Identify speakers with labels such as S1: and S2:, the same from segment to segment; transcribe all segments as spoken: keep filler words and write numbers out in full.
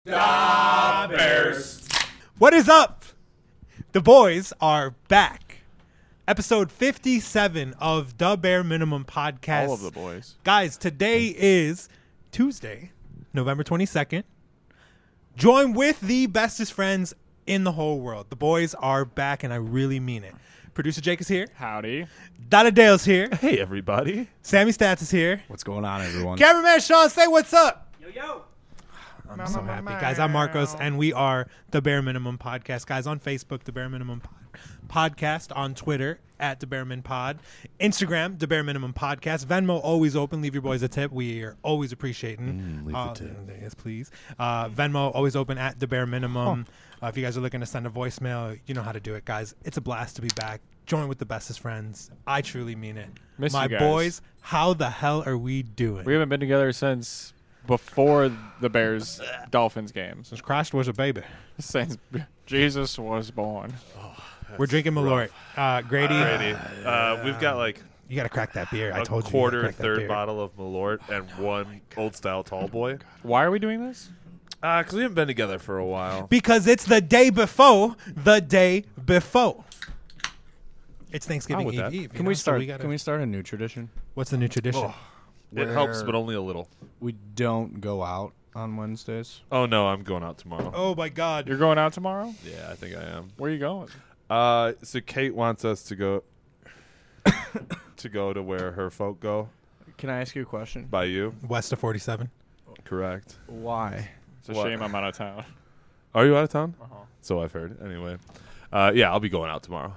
S1: Da Bears.
S2: What is up? The boys are back. Episode fifty-seven of the Bare Minimum Podcast.
S1: All of the boys.
S2: Guys, today is Tuesday, November twenty-second. Join with the bestest friends in the whole world. The boys are back, and I really mean it. Producer Jake is here.
S3: Howdy.
S2: Dada Dale's here.
S1: Hey, everybody.
S2: Sammy Stats is here.
S4: What's going on, everyone?
S2: Cameraman Sean, say what's up.
S5: Yo, yo.
S2: I'm so happy. Guys, I'm Marcos, and we are The Bare Minimum Podcast. Guys, on Facebook, The Bare Minimum Pod- Podcast. On Twitter, at The Bare Min Pod. Instagram, The Bare Minimum Podcast. Venmo, always open. Leave your boys a tip. We are always appreciating.
S1: Mm, leave
S2: uh,
S1: the tip.
S2: Yes, please. Uh, Venmo, always open at The Bare Minimum. Uh, if you guys are looking to send a voicemail, you know how to do it, guys. It's a blast to be back. Join with the bestest friends. I truly mean it.
S3: Miss
S2: My
S3: you guys.
S2: boys, how the hell are we doing?
S3: We haven't been together since before the Bears Dolphins games.
S2: Since Christ was a baby.
S3: Since Jesus was born.
S2: We're drinking Malort. Uh, Grady,
S6: Grady. Uh, we've got like
S2: you got to crack that beer. I
S6: a
S2: told you.
S6: quarter,
S2: you gotta crack that
S6: third
S2: beer.
S6: bottle of Malort and one old style tall boy.
S3: Why are we doing this?
S6: Uh, because we haven't been together for a while.
S2: Because it's the day before the day before. It's Thanksgiving
S6: with
S2: Eve.
S6: that.
S2: Eve you
S4: Can
S2: know,
S4: we
S2: so
S4: start?
S2: gotta-
S4: Can we start a new tradition?
S2: What's the new tradition?
S6: Oh, it helps,
S4: Where-
S6: but only a little.
S4: We don't go out on Wednesdays.
S6: Oh no, I'm going out tomorrow.
S2: Oh my God!
S3: You're going out tomorrow?
S6: Yeah, I think I am.
S3: Where are you going?
S6: Uh, so Kate wants us to go to go to where her folk go.
S4: Can I ask you a question?
S6: By you,
S2: West of forty-seven.
S6: correct?
S4: Why?
S3: It's a
S6: What?
S3: shame I'm out of town.
S6: Are you out of town?
S3: Uh-huh.
S6: So I've heard. Anyway, uh, yeah, I'll be going out tomorrow.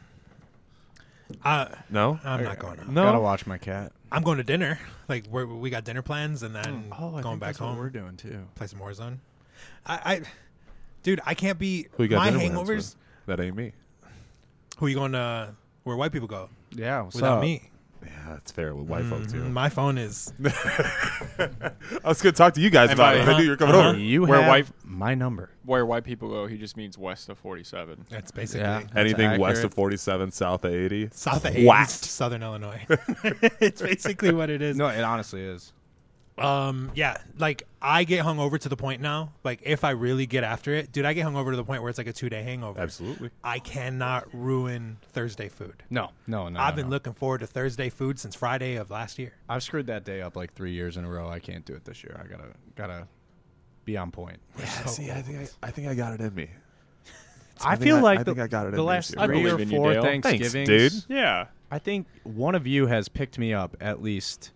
S2: Uh,
S6: No,
S2: I'm not going out.
S6: no.
S4: Gotta watch my cat.
S2: I'm going to dinner. Like we're, we got dinner plans, and then
S4: Oh, I
S2: going
S4: think
S2: back
S4: that's what
S2: home.
S4: we're doing too.
S2: Play some Warzone. I, I, dude, I can't be.
S6: Who you got
S2: my
S6: dinner plans
S2: hangovers.
S6: with? That ain't me.
S2: Who you going to? Where white people go
S4: Yeah. What's
S2: without
S4: up?
S2: me?
S6: Yeah, that's fair with white folk
S2: Mhm.
S6: too.
S2: My phone is.
S6: I was going to talk to you guys
S3: And
S6: about
S3: by-
S6: it. I knew you were coming
S2: Uh-huh.
S6: over.
S4: You
S3: Where
S4: have
S3: white-
S4: my number.
S3: Where white people go, he just means west of forty-seven.
S2: That's basically
S4: Yeah. That's
S6: Anything west
S4: accurate.
S6: of forty-seven, south of eighty.
S2: South of
S6: Whacked.
S2: East, Southern Illinois. It's basically what it is.
S4: No, it honestly is.
S2: Um, yeah, like I get hungover to the point now. Like if I really get after it, dude, I get hungover to the point where it's like a two day hangover.
S6: Absolutely.
S2: I cannot ruin Thursday food.
S4: No, no, no.
S2: I've
S4: no,
S2: been
S4: no.
S2: looking forward to Thursday food since Friday of last year.
S4: I've screwed that day up like three years in a row. I can't do it this year. I gotta, gotta be on point.
S6: Yeah, see, I think I, I think I got it in me.
S4: I
S6: think
S4: feel
S6: I-
S4: like
S6: I
S4: the,
S6: think I got it
S4: the
S6: in me
S4: last
S6: this
S3: year. I
S4: three or
S3: believe in you,
S4: four
S3: Dale.
S6: Thanks,
S4: Thanksgivings,
S6: dude.
S3: Yeah.
S4: I think one of you has picked me up at least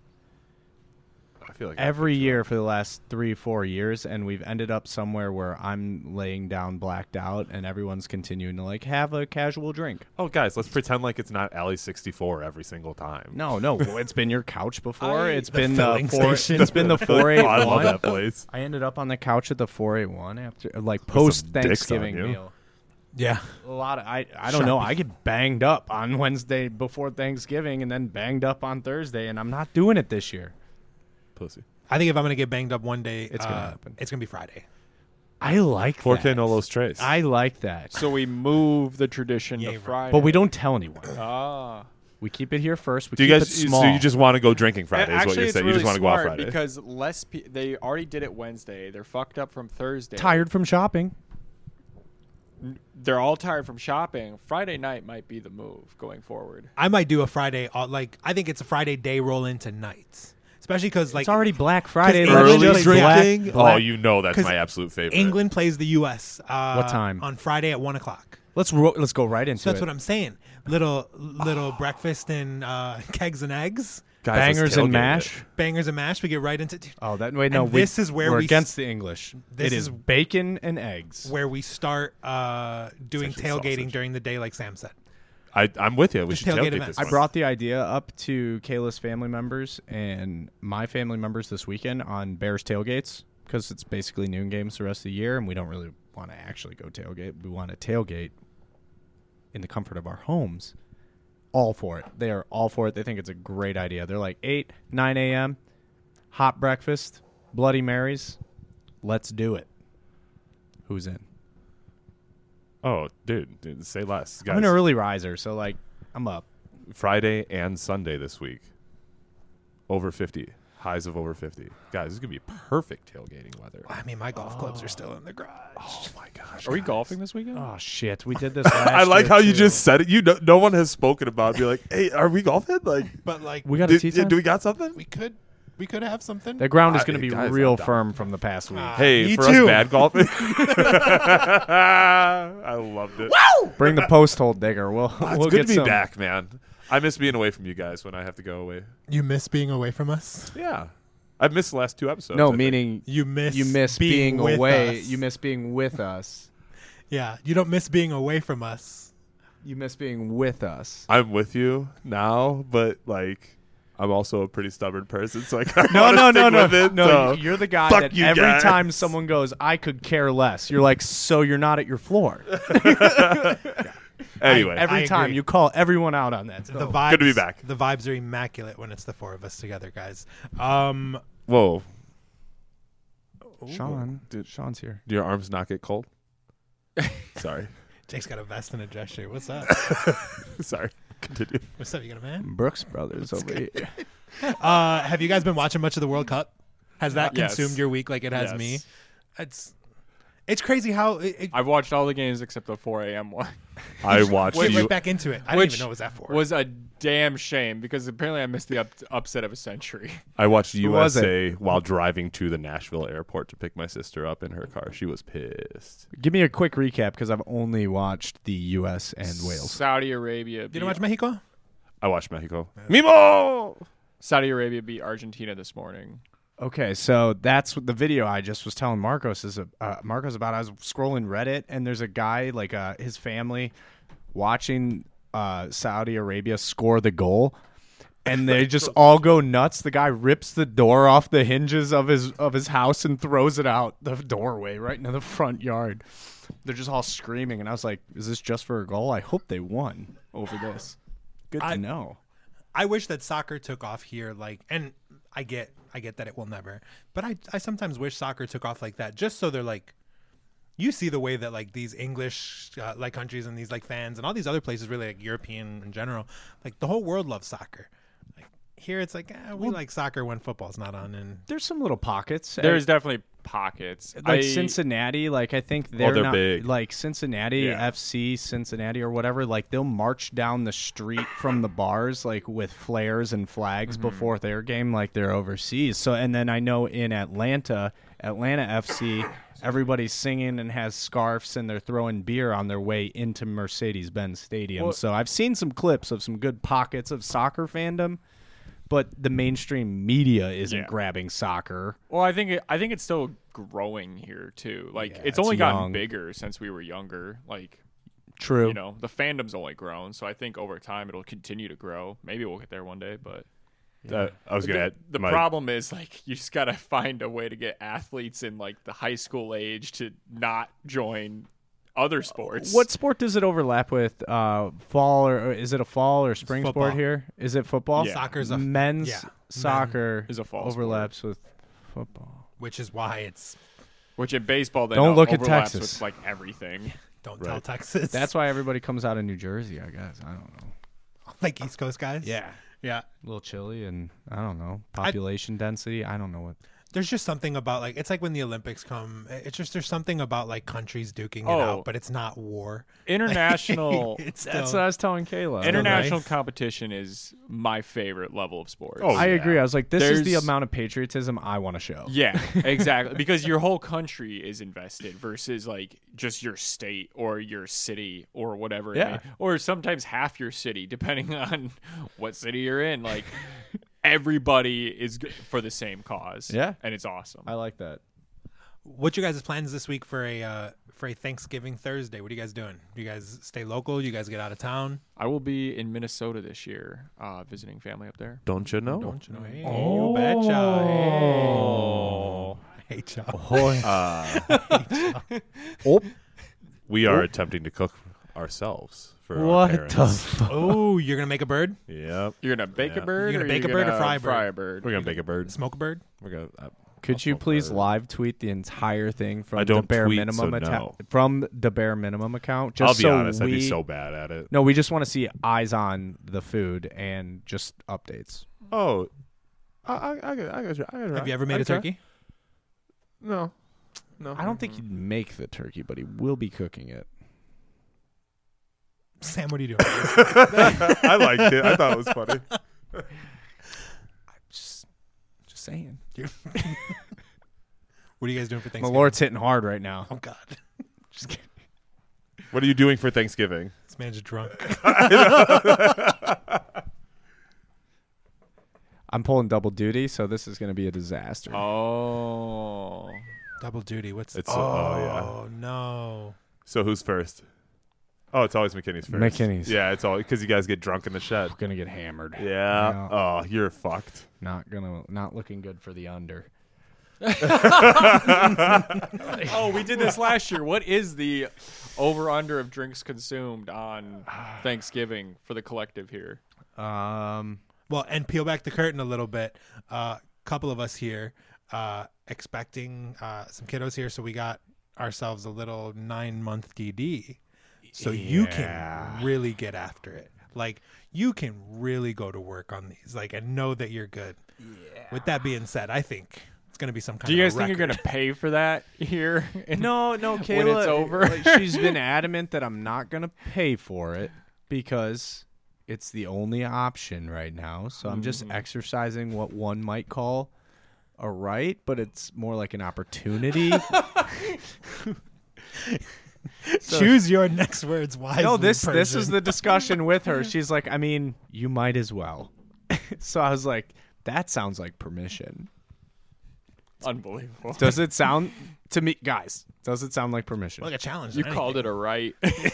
S6: I feel like I
S4: every
S6: picked you
S4: year
S6: up.
S4: for the last three, four years, and we've ended up somewhere where I'm laying down blacked out, and everyone's continuing to like have a casual drink.
S6: Oh, guys, let's pretend like it's not Alley sixty-four every single time.
S4: No, no, it's been your couch before.
S2: I-
S4: it's
S2: the
S4: been the
S2: filling
S4: four,
S2: station.
S4: it's been the four eight
S6: Oh, I love
S4: one.
S6: that place.
S4: I ended up on the couch at the four eight one after like
S6: some
S4: post
S6: dicks on
S4: Thanksgiving
S6: you.
S4: meal.
S2: Yeah,
S4: A lot of I I don't know. I get banged up on Wednesday before Thanksgiving, and then banged up on Thursday, and I'm not doing it this year.
S6: Pussy.
S2: I think if I'm gonna get banged up one day,
S4: It's gonna
S2: uh,
S4: happen.
S2: It's gonna be Friday.
S4: I like
S6: four K
S4: that.
S6: no los tres.
S4: I like that.
S3: So we move the tradition
S2: Yeah,
S3: to
S2: right.
S3: Friday.
S4: But we don't tell anyone.
S3: Ah.
S4: We keep it here first. We
S6: Do you
S4: keep
S6: guys?
S4: it
S6: you-
S4: small.
S6: So you just want to go drinking Friday?
S3: Actually,
S6: is what you're
S3: it's
S6: saying?
S3: really
S6: you just want to go out
S3: smart
S6: Friday?
S3: because less pe- they already did it Wednesday. They're fucked up from Thursday.
S4: tired from shopping.
S3: They're all tired from shopping. Friday night might be the move going forward.
S2: I might do a Friday. Uh, like I think it's a Friday day roll into nights, especially because like
S4: It's already Black Friday.
S2: England
S4: Let's
S2: plays-
S4: just
S2: Early
S4: black-
S6: drinking.
S4: black-
S6: Oh, you know that's
S2: 'cause
S6: my absolute favorite.
S2: England plays the U S Uh,
S4: What time?
S2: on Friday at one o'clock.
S4: Let's ro- let's go right into
S2: So that's
S4: it.
S2: what I'm saying. Little little breakfast and uh, kegs and eggs,
S6: Guys, let's
S4: Bangers and
S6: tailgate
S4: mash.
S6: it.
S2: bangers and mash. We get right into dude,
S4: Oh, that wait no.
S2: And
S4: we,
S2: this is where
S4: we're
S2: we s-
S4: against the English.
S2: this
S4: It is
S2: is-
S4: bacon and eggs.
S2: where we start uh, doing
S6: Essentially
S2: tailgating
S6: sausage.
S2: during the day, like Sam said.
S6: I, I'm with you. We
S2: Just
S6: should
S2: tailgate
S6: tailgate
S2: events.
S6: this
S4: I
S6: one.
S4: brought the idea up to Kayla's family members and my family members this weekend on Bears tailgates because it's basically noon games the rest of the year, and we don't really want to actually go tailgate. We want to tailgate in the comfort of our homes. All for it. They are all for it. They think it's a great idea. They're like eight, nine a.m., hot breakfast, Bloody Marys. Let's do it. Who's in?
S6: Oh, dude, dude, say less. Guys,
S4: I'm an early riser, so like I'm up.
S6: Friday and Sunday this week. Over fifty. Highs of over fifty. Guys, this is gonna be perfect tailgating weather.
S2: I mean, my golf clubs are still in the garage.
S6: Oh my gosh.
S3: Are we
S6: guys.
S3: golfing this weekend?
S4: Oh shit, we did this. Last
S6: I like
S4: year,
S6: how you
S4: too.
S6: just said it. You no, no one has spoken about it. Be like, hey, are we golfing? Like,
S2: But like,
S4: We got
S6: do,
S4: a tee
S6: do,
S4: time.
S6: do we got something?
S2: we could, we could have something.
S4: The ground is
S6: I-
S4: going to be
S6: guys,
S4: real
S6: I'm down.
S4: firm from the past week.
S2: Ah,
S6: Hey,
S2: me
S6: for
S2: too.
S6: us bad golfing. I loved it.
S4: Bring the post hole digger. We'll
S6: Oh, it's
S4: we'll
S6: good
S4: get
S6: to be
S4: some.
S6: back, man. I miss being away from you guys when I have to go away.
S2: You miss being away from us.
S6: Yeah. I've missed the last two episodes. I
S4: No,
S6: think.
S4: meaning
S2: You miss.
S4: you miss
S2: being,
S4: being,
S2: with
S4: away.
S2: us.
S4: You miss being with us.
S2: Yeah, you don't miss being away from us.
S4: You miss being with us.
S6: I'm with you now, but like I'm also a pretty stubborn person, so I kinda
S4: No,
S6: wanna
S4: no, no,
S6: stick
S4: no,
S6: with it,
S4: no.
S6: so-
S4: You're the guy
S6: fuck
S4: that
S6: you
S4: every
S6: guys.
S4: time someone goes, "I could care less," you're like, "So you're not at your floor."
S6: Anyway,
S4: every
S2: I
S4: time
S2: agree.
S4: you call everyone out on that.
S2: The
S4: So.
S2: vibes.
S6: Good to be back.
S2: The vibes are immaculate when it's the four of us together, guys. Um,
S6: whoa,
S4: Sean,
S6: Dude.
S4: Sean's here.
S6: do your arms not get cold? Sorry,
S2: Jake's got a vest and a dress shirt. What's up?
S6: sorry. Continue.
S2: What's up? You got a man?
S4: Brooks Brothers over here.
S2: Uh, have you guys been watching much of the World Cup? Has that
S3: Yes.
S2: consumed your week like it has
S3: Yes.
S2: me? It's it's crazy how it, it
S3: I've watched all the games except the four a.m. one.
S6: I watched
S2: went
S6: you.
S2: right back into it. I didn't
S3: Which
S2: even know it was that for.
S3: was a damn shame because apparently I missed the up- upset of a century.
S6: I watched
S4: Who was it?
S6: U S A while driving to the Nashville airport to pick my sister up in her car. She was pissed.
S4: Give me a quick recap because I've only watched the U S and Wales.
S3: Saudi Arabia.
S2: you
S3: beat,
S2: didn't watch Mexico?
S6: I watched Mexico. Mimo.
S3: Saudi Arabia beat Argentina this morning.
S4: Okay, so that's what the video I just was telling Marcos is uh, Marcos about. I was scrolling Reddit and there's a guy like uh, his family watching uh, Saudi Arabia score the goal, and they just all go nuts. The guy rips the door off the hinges of his of his house and throws it out the doorway right into the front yard. They're just all screaming, and I was like, "Is this just for a goal? I hope they won over this." Good
S2: I-
S4: to know.
S2: I wish that soccer took off here, like, and I get, I get that it will never, but I, I sometimes wish soccer took off like that, just so they're like, you see the way that like these English uh, like countries and these like fans and all these other places, really like European in general, like the whole world loves soccer. Like here, it's like eh, we like soccer when football's not on, and
S4: There's some little pockets.
S3: There's definitely pockets.
S4: like
S3: I-
S4: Cincinnati, like I think they're,
S6: they're
S4: not
S6: big.
S4: like Cincinnati
S3: Yeah.
S4: F C, Cincinnati or whatever. Like they'll march down the street from the bars like with flares and flags
S3: Mm-hmm.
S4: before their game, like they're overseas. So and then I know in Atlanta, Atlanta F C, everybody's singing and has scarves and they're throwing beer on their way into Mercedes-Benz Stadium.
S3: Well-
S4: so I've seen some clips of some good pockets of soccer fandom. But the mainstream media isn't
S3: Yeah.
S4: grabbing soccer.
S3: Well, I think it, I think it's still growing here too. Like
S4: Yeah,
S3: it's
S4: it's
S3: only gotten
S4: young.
S3: bigger since we were younger. Like
S4: True.
S3: you know, the fandom's only grown, so I think over time it'll continue to grow. Maybe we'll get there one day, but
S6: Uh, I was gonna
S3: the,
S6: add
S3: the
S6: my-
S3: problem is like you just gotta find a way to get athletes in like the high school age to not join other sports.
S4: What sport does it overlap with? Uh, fall or, or is it a fall or spring
S2: football.
S4: sport here? Is it football?
S3: Yeah.
S2: soccer's a
S4: Men's
S2: yeah,
S4: soccer
S3: is a fall
S4: overlaps with football.
S2: which is why it's
S3: Which in baseball then
S4: Don't look at
S3: overlaps
S4: Texas.
S3: with like everything.
S2: don't tell
S6: Right.
S2: Texas.
S4: That's why everybody comes out of New Jersey, I guess. I don't know.
S2: like East Coast guys.
S4: Yeah.
S2: yeah.
S4: A little chilly and I don't know. Population density. I don't know what.
S2: There's just something about like it's like when the Olympics come. It's just there's something about like countries duking it
S3: Oh.
S2: out, but it's not war.
S3: International
S2: it's
S4: That's
S2: still,
S4: what I was telling Kayla.
S3: international
S2: nice.
S3: competition is my favorite level of sports.
S6: Oh,
S4: I
S6: yeah.
S4: agree. I was like, this is the
S3: There's-
S4: amount of patriotism I want to show.
S3: Yeah, exactly. Because your whole country is invested versus like just your state or your city or whatever. it
S4: Yeah.
S3: may- or sometimes half your city, depending on what city you're in. Like everybody is g- for the same cause.
S4: Yeah.
S3: and it's awesome.
S4: I like that.
S2: What you guys' plans this week for a uh, for a Thanksgiving Thursday? What are you guys doing? Do you guys stay local? You guys get out of town?
S3: I will be in Minnesota this year, uh, visiting family up there.
S6: Don't you know?
S2: Don't you know? Hey,
S4: Oh.
S2: you betcha. Hey. Hey, y'all.
S6: Uh,
S4: Oh,
S6: we are attempting to cook ourselves for our
S4: what
S6: parents.
S4: the fuck?
S2: Oh, you're gonna make a bird?
S6: Yep.
S3: You're gonna bake
S6: Yeah.
S3: a bird.
S2: You're gonna
S3: or
S2: bake
S3: you're
S2: a bird or
S3: gonna
S2: fry a bird?
S3: Fry a bird.
S6: We're gonna bake a bird.
S2: Smoke a bird?
S6: We're gonna. Uh,
S4: Could
S6: I'll
S4: you
S6: smoke
S4: please
S6: bird.
S4: live tweet the entire thing from
S6: I don't
S4: the bare
S6: tweet,
S4: minimum
S6: so
S4: account
S6: no.
S4: from the bare minimum account?
S6: I'll
S4: Just
S6: be
S4: so
S6: honest.
S4: we,
S6: I'd be so bad at it.
S4: No, we just want to see eyes on the food and just updates.
S6: Oh, I, I, I, got, I, got, I got
S2: Have you ever made a turkey?
S6: No, no.
S4: I don't think he'd make the turkey, but he will be cooking it.
S2: Sam, what are you doing?
S6: I liked it. I thought it was funny.
S4: Just, just saying.
S2: What are you guys doing for
S4: My
S2: Thanksgiving?
S4: Lord's hitting hard right now.
S2: Oh God,
S4: Just kidding.
S6: What are you doing for Thanksgiving?
S2: this man's drunk.
S4: I'm pulling double duty, so this is going to be a disaster.
S3: Oh.
S2: Double duty. What's?
S6: It's
S2: oh,
S6: so- oh,
S2: no.
S6: So who's first? Oh, it's always McKinney's first.
S4: McKinney's.
S6: Yeah, it's always because you guys get drunk in the shed.
S4: We're going to get hammered.
S6: Yeah.
S4: Yeah.
S6: Oh, you're fucked.
S4: Not gonna, not looking good for the under.
S3: Oh, we did this last year. What is the over-under of drinks consumed on Thanksgiving for the collective here?
S4: Um,
S2: Well, and peel back the curtain a little bit. A uh, couple of us here uh, expecting uh, some kiddos here, so we got ourselves a little nine-month D D. So you
S4: Yeah.
S2: can really get after it. Like, you can really go to work on these, like, and know that you're good. Yeah. With that being said, I think it's going to be some kind
S3: Do you
S2: of
S3: guys
S2: a
S3: think you're
S2: record.
S3: going to pay for that here?
S4: no, no, Kayla.
S3: When it's over?
S4: like, she's been adamant that I'm not gonna pay for it because it's the only option right now. So I'm just exercising what one might call a right, but it's more like an opportunity. So-
S2: Choose your next words wisely.
S4: no, this this is
S2: Persian.
S4: the discussion with her. She's like, I mean, you might as well. So I was like, that sounds like permission.
S3: Unbelievable.
S4: Does it sound to me, guys? Does it sound like permission?
S2: like a challenge.
S3: You called it a right.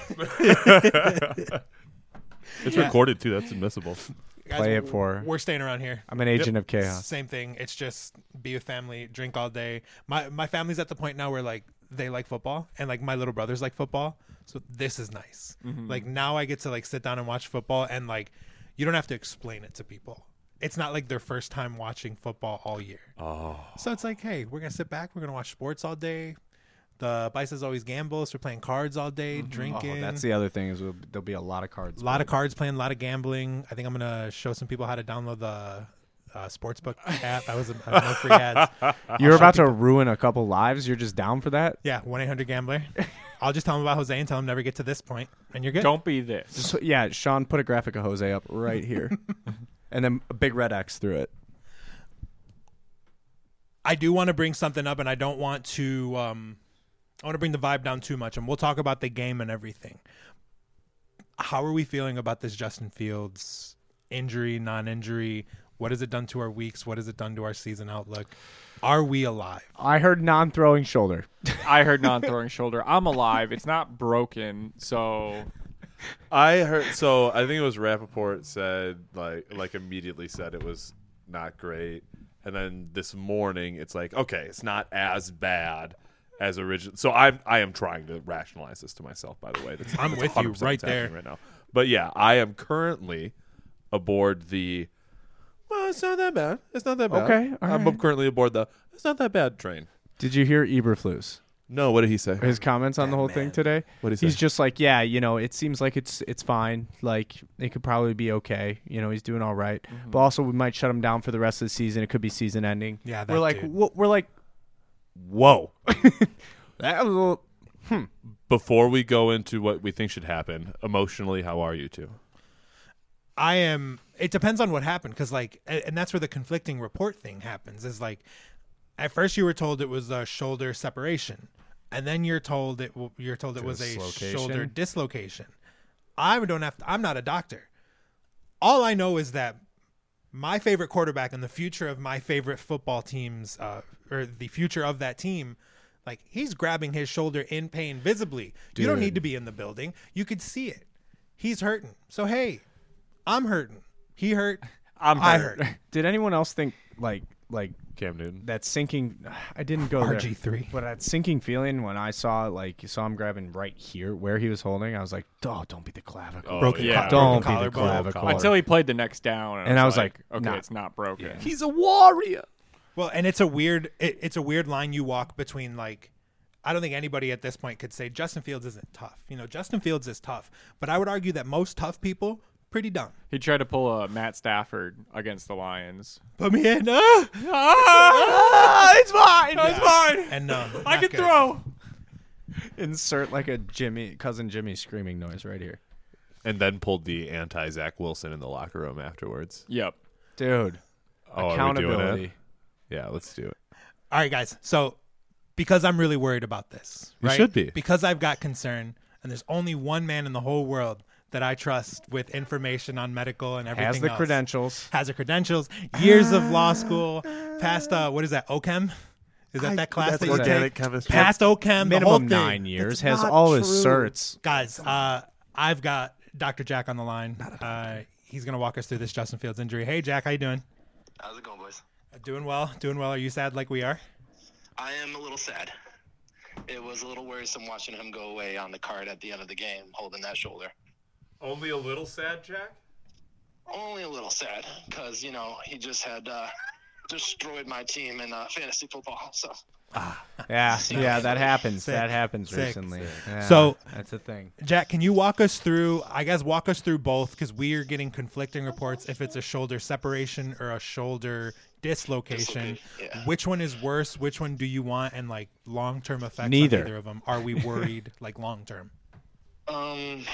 S6: It's
S2: Yeah.
S6: recorded too. That's admissible.
S2: Guys,
S4: Play it
S2: w-
S4: for her.
S2: We're staying around here.
S4: I'm an agent of chaos.
S2: Same thing. It's just be with family, drink all day. My my family's at the point now where like they like football and like my little brothers like football. So this is nice. Like now I get to like sit down and watch football and like you don't have to explain it to people. It's not like their first time watching football all year.
S6: Oh,
S2: So it's like, hey, we're gonna sit back, we're gonna watch sports all day. The Bices always gamble, so we're playing cards all day, drinking.
S4: Oh, that's the other thing is we'll, there'll be a lot of cards.
S2: A lot of cards playing, a lot of gambling. I think I'm gonna show some people how to download the uh, sportsbook app. I was a, I no free ads.
S4: You're about to ruin a couple lives. You're just down for that.
S2: Yeah, one eight hundred gambler. I'll just tell them about Jose and tell them never get to this point, and you're good.
S3: Don't be this.
S4: So, yeah, Sean, put a graphic of Jose up right here, and then a big red X through it.
S2: I do want to bring something up, and I don't want to. Um, I want to bring the vibe down too much, and we'll talk about the game and everything. How are we feeling about this Justin Fields injury, non-injury? What has it done to our weeks? What has it done to our season outlook? Are we alive?
S4: I heard non-throwing shoulder.
S3: I heard non-throwing shoulder. I'm alive. It's not broken, so
S6: I heard. So I think it was Rappaport said like like immediately said it was not great, and then this morning it's like okay, it's not as bad as original. So I I am trying to rationalize this to myself. By the way, that's,
S2: I'm
S6: that's
S2: with you
S6: one hundred percent
S2: right
S6: what's happening
S2: there.
S6: right now. But yeah, I am currently aboard the. Well, it's not that bad. It's not that bad.
S4: Okay, all
S6: I'm
S4: right.
S6: currently aboard the. It's not that bad train.
S4: Did you hear Eberflus?
S6: No, what did he say?
S4: His comments on the whole thing today?
S6: What did he say?
S4: He's just like, yeah, you know, it seems like it's it's fine. Like it could probably be okay. You know, he's doing all right.
S3: Mm-hmm.
S4: But also, we might shut him down for the rest of the season. It could be season ending.
S2: Yeah, that
S4: we're like,
S2: dude.
S4: wh- we're like, whoa. That was a little.
S6: Before we go into what we think should happen, emotionally, how are you two?
S2: I am. It depends on what happened, because like, a- and that's where the conflicting report thing happens. Is like, at first you were told it was a shoulder separation, and then you're told it. w- You're told it was a
S4: Dislocation?
S2: shoulder dislocation. I don't have. To, I'm not a doctor. All I know is that my favorite quarterback and the future of my favorite football teams, uh, or the future of that team, like he's grabbing his shoulder in pain visibly. You don't
S4: Dude.
S2: need to be in the building. You could see it. He's hurting. So hey, I'm hurting. He hurt.
S3: I'm
S2: I
S3: hurt.
S2: hurt.
S4: Did anyone else think like like
S6: Cam Newton.
S4: that sinking? I didn't go
S2: R G
S4: there.
S2: three.
S4: But that sinking feeling when I saw like you saw him grabbing right here where he was holding, I was like, oh, don't be the clavicle.
S6: Oh,
S2: Broken
S3: yeah.
S2: co-
S4: Don't
S2: broken
S4: be the
S2: collarbone.
S4: clavicle.
S3: Until he played the next down, and,
S4: And
S3: I
S4: I
S3: was
S4: was
S3: like,
S4: like,
S3: okay,
S4: nah.
S3: it's not broken.
S4: Yeah.
S6: He's a warrior.
S2: Well, and it's a weird. It, it's a weird line you walk between like. I don't think anybody at this point could say Justin Fields isn't tough. You know, Justin Fields is tough, but I would argue that most tough people pretty done.
S3: He tried to pull a Matt Stafford against the Lions.
S2: Put me in. Ah!
S3: Ah, it's fine. It's fine.
S2: And no,
S3: I
S2: not
S3: can
S2: good.
S3: throw.
S4: Insert like a Jimmy cousin Jimmy screaming noise right here,
S6: And then pulled the anti Zach Wilson in the locker room afterwards.
S3: Yep.
S4: dude.
S6: Oh,
S4: Accountability.
S6: Are we doing it? Yeah, let's do it.
S2: All right, guys. So because I'm really worried about this,
S6: You
S2: right?
S6: should be.
S2: Because I've got concern, and there's only one man in the whole world that I trust with information on medical and everything
S4: Has the
S2: else.
S4: credentials.
S2: Has the credentials, years of law school, past uh, what is that? O Chem? Is that that class that you
S6: organic
S2: take?
S6: chemistry.
S2: Past O Chem, the whole
S4: Minimum
S2: thing.
S4: nine years.
S6: That's
S4: Has
S6: not
S4: all his
S6: true.
S4: certs.
S2: Guys, uh, I've got Doctor Jack on the line. Uh, he's gonna walk us through this Justin Fields injury. Hey, Jack, how you doing?
S1: How's it going, boys?
S2: Uh, doing well. Doing well. Are you sad like we are?
S1: I am a little sad. It was a little worrisome watching him go away on the card at the end of the game, holding that shoulder.
S6: Only a little sad, Jack?
S1: Only a little sad, because, you know, he just had uh, destroyed my team in uh, fantasy football. So
S4: Yeah, yeah, that happens.
S2: Sick.
S4: That happens
S2: Sick.
S4: recently. Yeah,
S2: So-
S4: that's a thing.
S2: Jack, can you walk us through, I guess walk us through both, because we are getting conflicting reports if it's a shoulder separation or a shoulder dislocation.
S1: Dislocation, yeah.
S2: Which one is worse? Which one do you want? And like long-term effects
S4: Neither.
S2: on either of them. Are we worried like long-term?
S1: Um,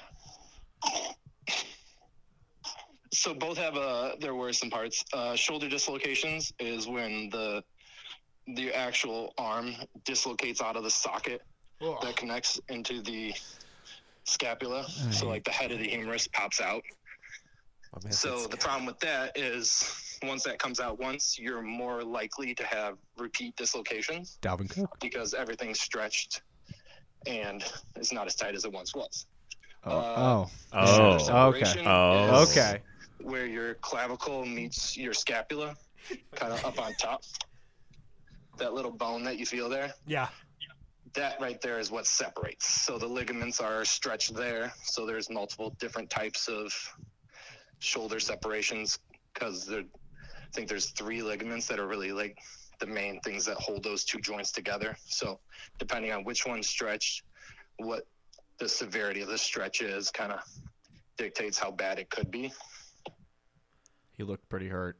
S1: so both have uh, their worrisome parts. Uh, shoulder dislocations is when the the actual arm dislocates out of the socket that connects into the scapula. So like the head of the humerus pops out.
S6: Oh, man,
S1: So
S6: that's-
S1: the problem with that is once that comes out once, you're more likely to have repeat dislocations
S4: Dalvin Cook.
S1: because everything's stretched and it's not as tight as it once was.
S4: Oh,
S1: Uh,
S4: oh,
S1: Shoulder
S6: Oh.
S4: okay.
S1: separation
S6: Oh.
S1: is
S4: okay.
S1: where your clavicle meets your scapula, kind of up on top. That little bone that you feel there,
S2: Yeah.
S1: that right there is what separates. So the ligaments are stretched there. So there's multiple different types of shoulder separations because I think there's three ligaments that are really like the main things that hold those two joints together. So depending on which one's stretched, what the severity of the stretch is kind of dictates how bad it could be.
S4: He looked pretty hurt.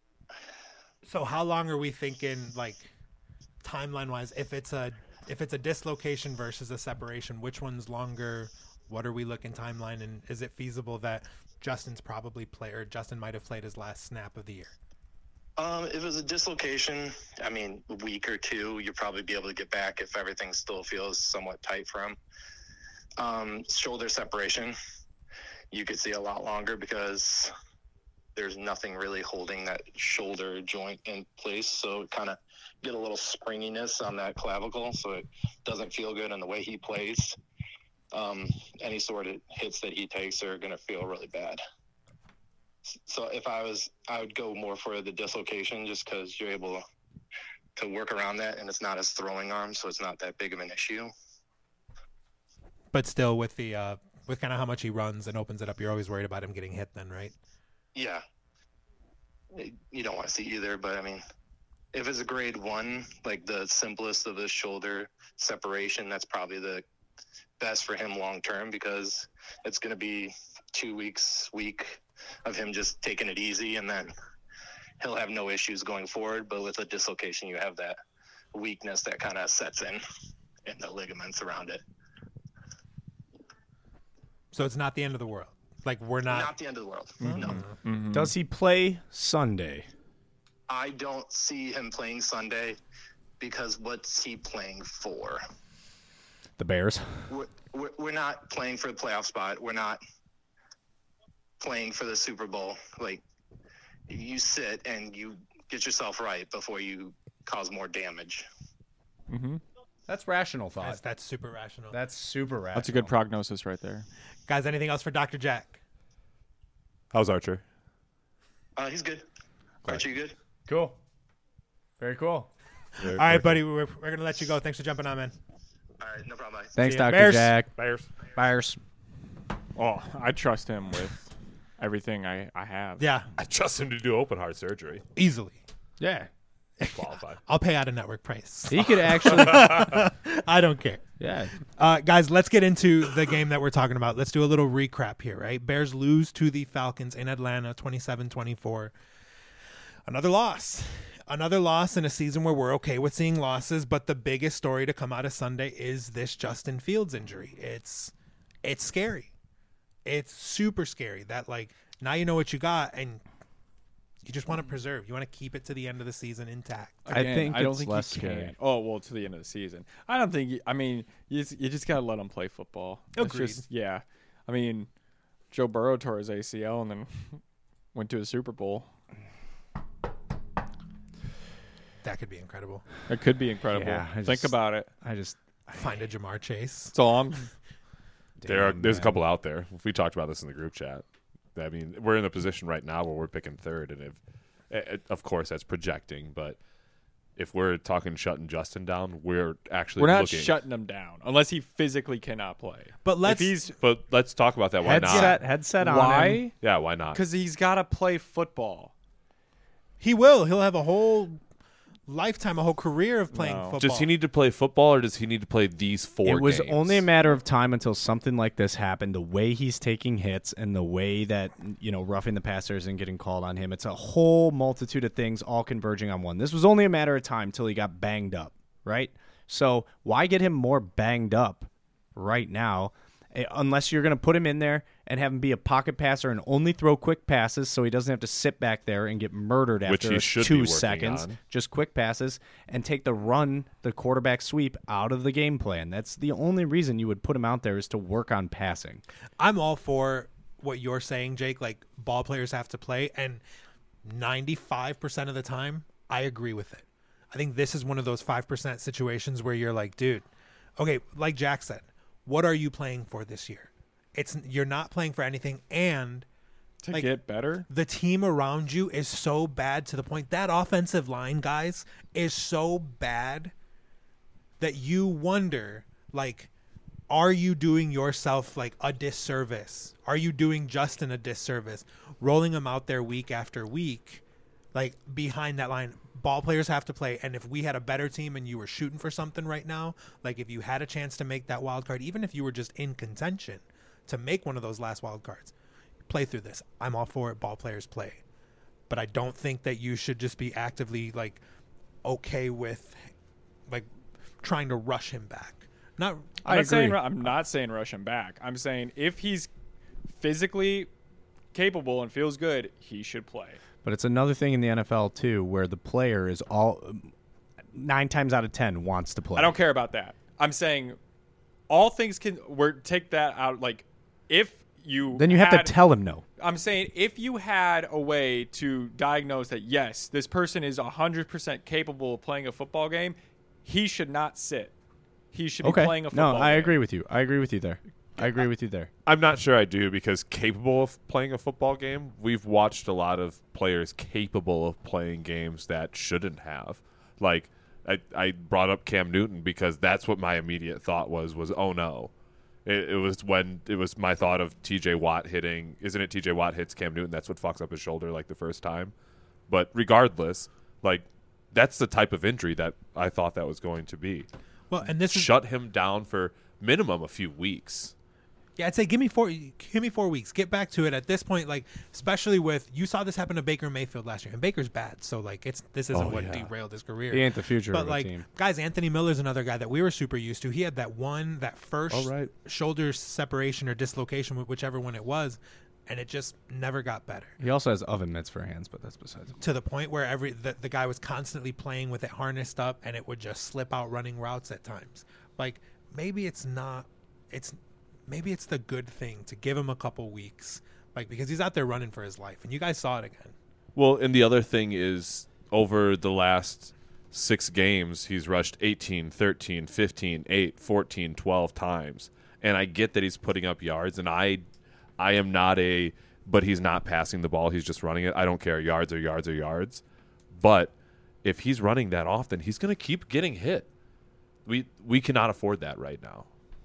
S2: So how long are we thinking, like timeline-wise, if it's a if it's a dislocation versus a separation, which one's longer? What are we looking timeline, and is it feasible that Justin's probably play or Justin might have played his last snap of the year?
S1: Um, if it was a dislocation, I mean, a week or two, you'll probably be able to get back if everything still feels somewhat tight for him. Um, shoulder separation, you could see a lot longer because there's nothing really holding that shoulder joint in place. So it kind of get a little springiness on that clavicle, so it doesn't feel good in the way he plays. Um, any sort of hits that he takes are going to feel really bad. So if I was, I would go more for the dislocation just because you're able to work around that and it's not as throwing arm, so it's not that big of an issue.
S2: But still, with the uh, with kind of how much he runs and opens it up, you're always worried about him getting hit. Then, right?
S1: Yeah. You don't want to see either, but I mean, if it's a grade one, like the simplest of the shoulder separation, that's probably the best for him long term because it's going to be two weeks, week of him just taking it easy, and then he'll have no issues going forward. But with a dislocation, you have that weakness that kind of sets in in the ligaments around it.
S2: So it's not the end of the world. Like we're not.
S1: Not the end of the world. No.
S3: Mm-hmm.
S4: Does he play Sunday?
S1: I don't see him playing Sunday because what's he playing for?
S4: The Bears.
S1: We're, we're, we're not playing for the playoff spot. We're not playing for the Super Bowl. Like, you sit and you get yourself right before you cause more damage.
S3: Mm-hmm.
S4: That's rational thought.
S2: That's, that's super rational.
S4: That's super rational.
S3: That's a good prognosis right there.
S2: Guys, anything else for Doctor Jack?
S6: How's Archer?
S1: Uh, he's good. Aren't you good?
S4: Cool. Very cool.
S6: Very-
S2: All right,
S6: very
S2: buddy, we're, we're gonna let you go. Thanks for jumping on, man.
S1: All right, no problem. Bye.
S4: Thanks,
S2: See ya.
S4: Doctor
S2: Bears.
S4: Jack.
S6: Bears.
S4: Bears.
S3: Oh, I trust him with everything I, I have.
S2: Yeah,
S6: I trust him to do open heart surgery.
S2: easily.
S4: Yeah.
S6: Qualified.
S2: I'll pay out a network price.
S4: He could actually
S2: I don't care.
S4: Yeah.
S2: Uh, guys, let's get into the game that we're talking about. Let's do a little recap here, right? Bears lose to the Falcons in Atlanta, twenty-seven twenty-four. Another loss. Another loss in a season where we're okay with seeing losses, but the biggest story to come out of Sunday is this Justin Fields injury. It's it's scary. It's super scary that, like, now you know what you got, and you just want to preserve. You want to keep it to the end of the season intact.
S3: Again,
S4: I think
S3: I don't
S4: it's
S3: think
S4: less
S3: you can.
S4: scary.
S3: Oh well, to the end of the season. I don't think. You, I mean, you just, you just gotta let them play football. It's
S2: Agreed.
S3: Just, yeah. I mean, Joe Burrow tore his A C L and then went to a Super Bowl.
S2: That could be incredible.
S3: It could be incredible.
S4: Yeah, I
S3: Think
S4: just-
S3: about it.
S4: I just
S2: Find a Jamar Chase.
S3: That's all I'm.
S6: There are
S4: Damn,
S6: there's a
S4: man.
S6: couple out there. We talked about this in the group chat. I mean, we're in a position right now where we're picking third, and if, eh, eh, of course, that's projecting. But if we're talking shutting Justin down, we're actually
S3: We're not
S6: looking.
S3: shutting him down unless he physically cannot play.
S2: But let's
S3: if he's
S6: But let's talk about that. Why
S4: headset
S6: not?
S4: headset on him.
S3: why?
S6: Yeah, why not?
S3: Because he's got to play football.
S2: he will. He'll have a whole lifetime, a whole career of playing
S3: No.
S2: football.
S6: Does he need to play football, or does he need to play these four?
S4: It was
S6: games?
S4: only a matter of time until something like this happened. The way he's taking hits and the way that, you know, roughing the passer isn't getting called on him. It's a whole multitude of things all converging on one. This was only a matter of time till he got banged up, right? So why get him more banged up right now? eh, Unless you're going to put him in there and have him be a pocket passer and only throw quick passes so he doesn't have to sit back there and get murdered
S6: Which
S4: after
S6: he should be
S4: two
S6: working
S4: seconds.
S6: on.
S4: Just quick passes and take the run, the quarterback sweep out of the game plan. That's the only reason you would put him out there is to work on passing.
S2: I'm all for what you're saying, Jake. Like, ball players have to play, and ninety-five percent of the time, I agree with it. I think this is one of those five percent situations where you're like, dude, okay, like Jack said, what are you playing for this year? It's you're not playing for anything, and
S3: To
S2: Like-
S3: get better?
S2: the team around you is so bad to the point that offensive line, guys, is so bad that you wonder, like, are you doing yourself like a disservice? Are you doing Justin a disservice? Rolling him out there week after week, like behind that line. Ball players have to play, and if we had a better team and you were shooting for something right now, like if you had a chance to make that wild card, even if you were just in contention to make one of those last wild cards, play through this. I'm all for it. Ball players play, but I don't think that you should just be actively like okay with like trying to rush him back. Not,
S3: I'm
S4: I
S3: not saying
S4: agree.
S3: ru- I'm not saying rush him back. I'm saying if he's physically capable and feels good, he should play.
S4: But it's another thing in the N F L too, where the player is all nine times out of ten wants to play.
S3: I don't care about that. I'm saying all things can. We're take that out. Like if you
S4: Then you have
S3: had-
S4: to tell him no.
S3: I'm saying if you had a way to diagnose that yes, this person is one hundred percent capable of playing a football game, he should not sit. He should be
S4: Okay.
S3: playing a
S4: No,
S3: football game.
S4: I agree with you. I agree with you there. I agree with you there.
S6: I'm not sure I do, because capable of playing a football game, we've watched a lot of players capable of playing games that shouldn't have. Like I, I brought up Cam Newton because that's what my immediate thought was was oh no. It, it was when it was my thought of T J Watt hitting. Isn't it T J Watt hits Cam Newton? That's what fucks up his shoulder like the first time. But regardless, like that's the type of injury that I thought that was going to be.
S2: well, and this is
S6: Shut him down for minimum a few weeks.
S2: Yeah, I'd say give me four. Give me four weeks. Get back to it at this point. Like, especially with you saw this happen to Baker Mayfield last year, and Baker's bad. So like, it's this isn't
S6: Oh,
S2: what
S6: yeah.
S2: derailed his career.
S4: He ain't the future
S2: But
S4: of a
S2: like,
S4: team.
S2: guys, Anthony Miller's another guy that we were super used to. He had that one, that first
S6: Oh, right.
S2: shoulder separation or dislocation, wh- whichever one it was, and it just never got better.
S4: He also has oven mitts for hands, but that's besides.
S2: To the point where every the, the guy was constantly playing with it harnessed up, and it would just slip out running routes at times. Like maybe it's not. It's maybe it's the good thing to give him a couple weeks, like because he's out there running for his life, and you guys saw it again.
S6: Well, and the other thing is over the last six games, he's rushed eighteen, thirteen, fifteen, eight, fourteen, twelve times. And I get that he's putting up yards, and I I am not a but he's not passing the ball, he's just running it. I don't care. Yards are yards are yards. But if he's running that often, he's going to keep getting hit. We we cannot afford that right now.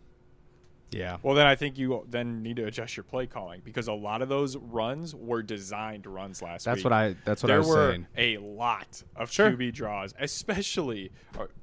S4: Yeah.
S3: Well, then I think you then need to adjust your play calling because a lot of those runs were designed runs last
S4: That's
S3: week.
S4: what I. That's what
S3: there
S4: I was
S3: were
S4: saying.
S3: a lot of
S6: Sure.
S3: Q B draws, especially uh,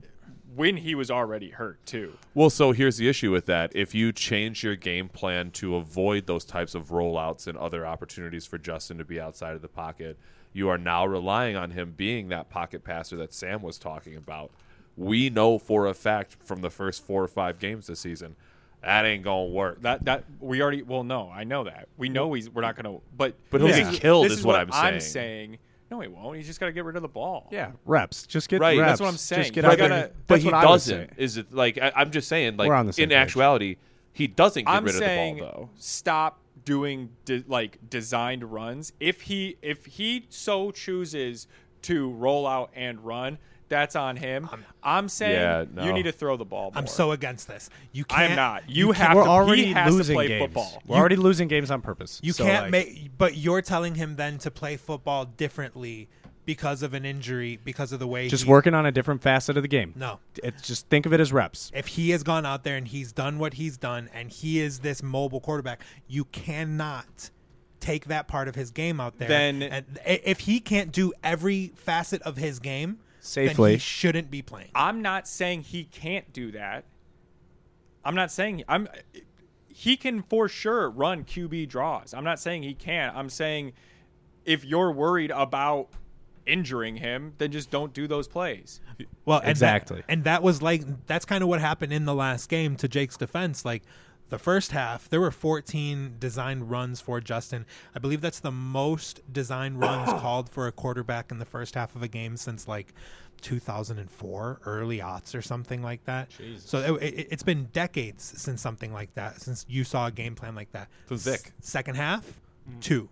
S3: when he was already hurt too.
S6: Well, so here's the issue with that. If you change your game plan to avoid those types of rollouts and other opportunities for Justin to be outside of the pocket, you are now relying on him being that pocket passer that Sam was talking about. We know for a fact from the first four or five games this season, that ain't gonna work.
S3: That that we already well no, I know that. We know he's we're not gonna but
S6: But he'll
S3: this
S6: get
S3: is-
S6: killed
S3: this
S6: is
S3: is
S6: what
S3: what
S6: I'm
S3: I'm
S6: saying.
S3: saying. No, he won't. He's just got to get rid of the ball.
S4: Yeah, reps. Just get
S6: Right,
S4: reps.
S6: that's
S3: what I'm saying.
S4: Just get
S3: You
S4: out there.
S3: gotta-
S4: and-
S6: But
S4: that's
S6: he
S4: what I would
S6: doesn't.
S4: say.
S6: Is it like I, I'm just saying? Like
S4: We're on the same
S6: in
S4: page.
S6: actuality, he doesn't get
S3: I'm
S6: rid of
S3: saying
S6: the ball though.
S3: stop doing de- like designed runs. If he if he so chooses to roll out and run, that's on him. I'm, saying
S6: Yeah, no.
S3: you need to throw the ball more.
S2: I'm so against this. You can't.
S3: I'm not. You,
S2: you
S3: have
S2: can't-
S4: We're
S3: to.
S4: already
S3: he has
S4: losing
S3: to play
S4: games.
S3: football.
S4: We're already losing games on purpose.
S2: You
S4: So,
S2: can't
S4: like,
S2: make, but you're telling him then to play football differently because of an injury, because of the way
S4: just
S2: he,
S4: working on a different facet of the game.
S2: No,
S4: It's just think of it as reps.
S2: if he has gone out there and he's done what he's done, and he is this mobile quarterback, you cannot take that part of his game out there.
S3: Then-
S2: and i- if he can't do every facet of his game then
S4: Safely.
S2: he shouldn't be playing.
S3: I'm not saying he can't do that. I'm not saying I'm. He can for sure run Q B draws. I'm not saying he can't. I'm saying if you're worried about injuring him, then just don't do those plays.
S2: Well, and
S4: Exactly.
S2: that, and that was like that's kind of what happened in the last game. To Jake's defense, like the first half, there were fourteen designed runs for Justin. I believe that's the most designed runs called for a quarterback in the first half of a game since like two thousand four, early aughts or something like that. So it, it, it's been decades since something like that, since you saw a game plan like that.
S6: So Vic.
S2: S- second half, two.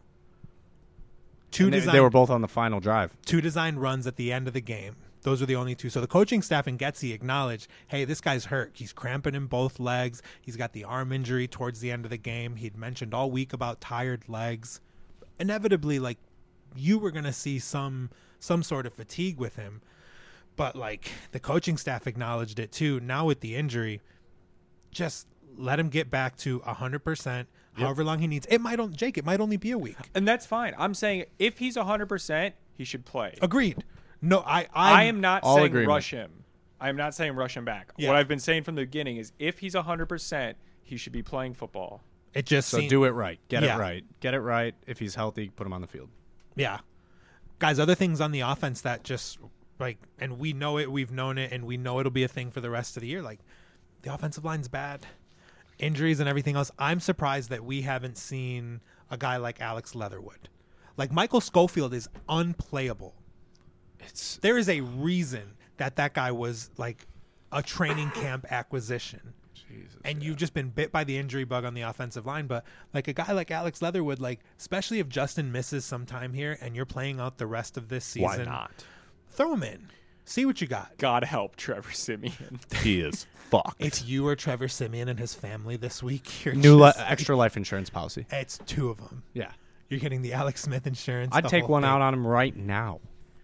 S2: Two
S4: And they,
S2: designed
S4: they were both on the final drive.
S2: two designed runs at the end of the game. Those were the only two. So the coaching staff and Getsy acknowledged, hey, this guy's hurt. He's cramping in both legs. He's got the arm injury towards the end of the game. He'd mentioned all week about tired legs. Inevitably, like, you were going to see some some sort of fatigue with him. But, like, the coaching staff acknowledged it, too. Now with the injury, just let him get back to one hundred percent, however long he needs. It might only, Jake, it might only be a week.
S3: And that's fine. I'm saying if he's one hundred percent, he should play.
S2: Agreed. No, I I'm,
S3: I am not
S4: all
S3: saying
S4: agreement.
S3: rush him. I am not saying rush him back.
S2: Yeah.
S3: What I've been saying from the beginning is if he's one hundred percent, he should be playing football.
S2: It just
S4: So
S2: seemed-
S4: do it right. Get
S2: Yeah.
S4: it right. Get it right. If he's healthy, put him on the field.
S2: Yeah. Guys, other things on the offense that just like, and we know it, we've known it, and we know it'll be a thing for the rest of the year. Like, the offensive line's bad, injuries and everything else. I'm surprised that we haven't seen a guy like Alex Leatherwood. Like, Michael Schofield is unplayable.
S4: It's
S2: There is a reason that that guy was like a training camp acquisition.
S6: Jesus,
S2: And you've just been bit by the injury bug on the offensive line. But like a guy like Alex Leatherwood, like, especially if Justin misses some time here and you're playing out the rest of this season,
S6: why not?
S2: throw him in. See what you got.
S3: God help Trevor Siemian.
S6: He is fucked.
S2: It's you or Trevor Siemian and his family this week. You're
S4: new li-
S2: just like-
S4: extra life insurance policy.
S2: It's two of them.
S4: Yeah.
S2: You're getting the Alex Smith insurance.
S4: I'd
S2: the
S4: take
S2: whole
S4: one
S2: thing.
S4: out on him right now.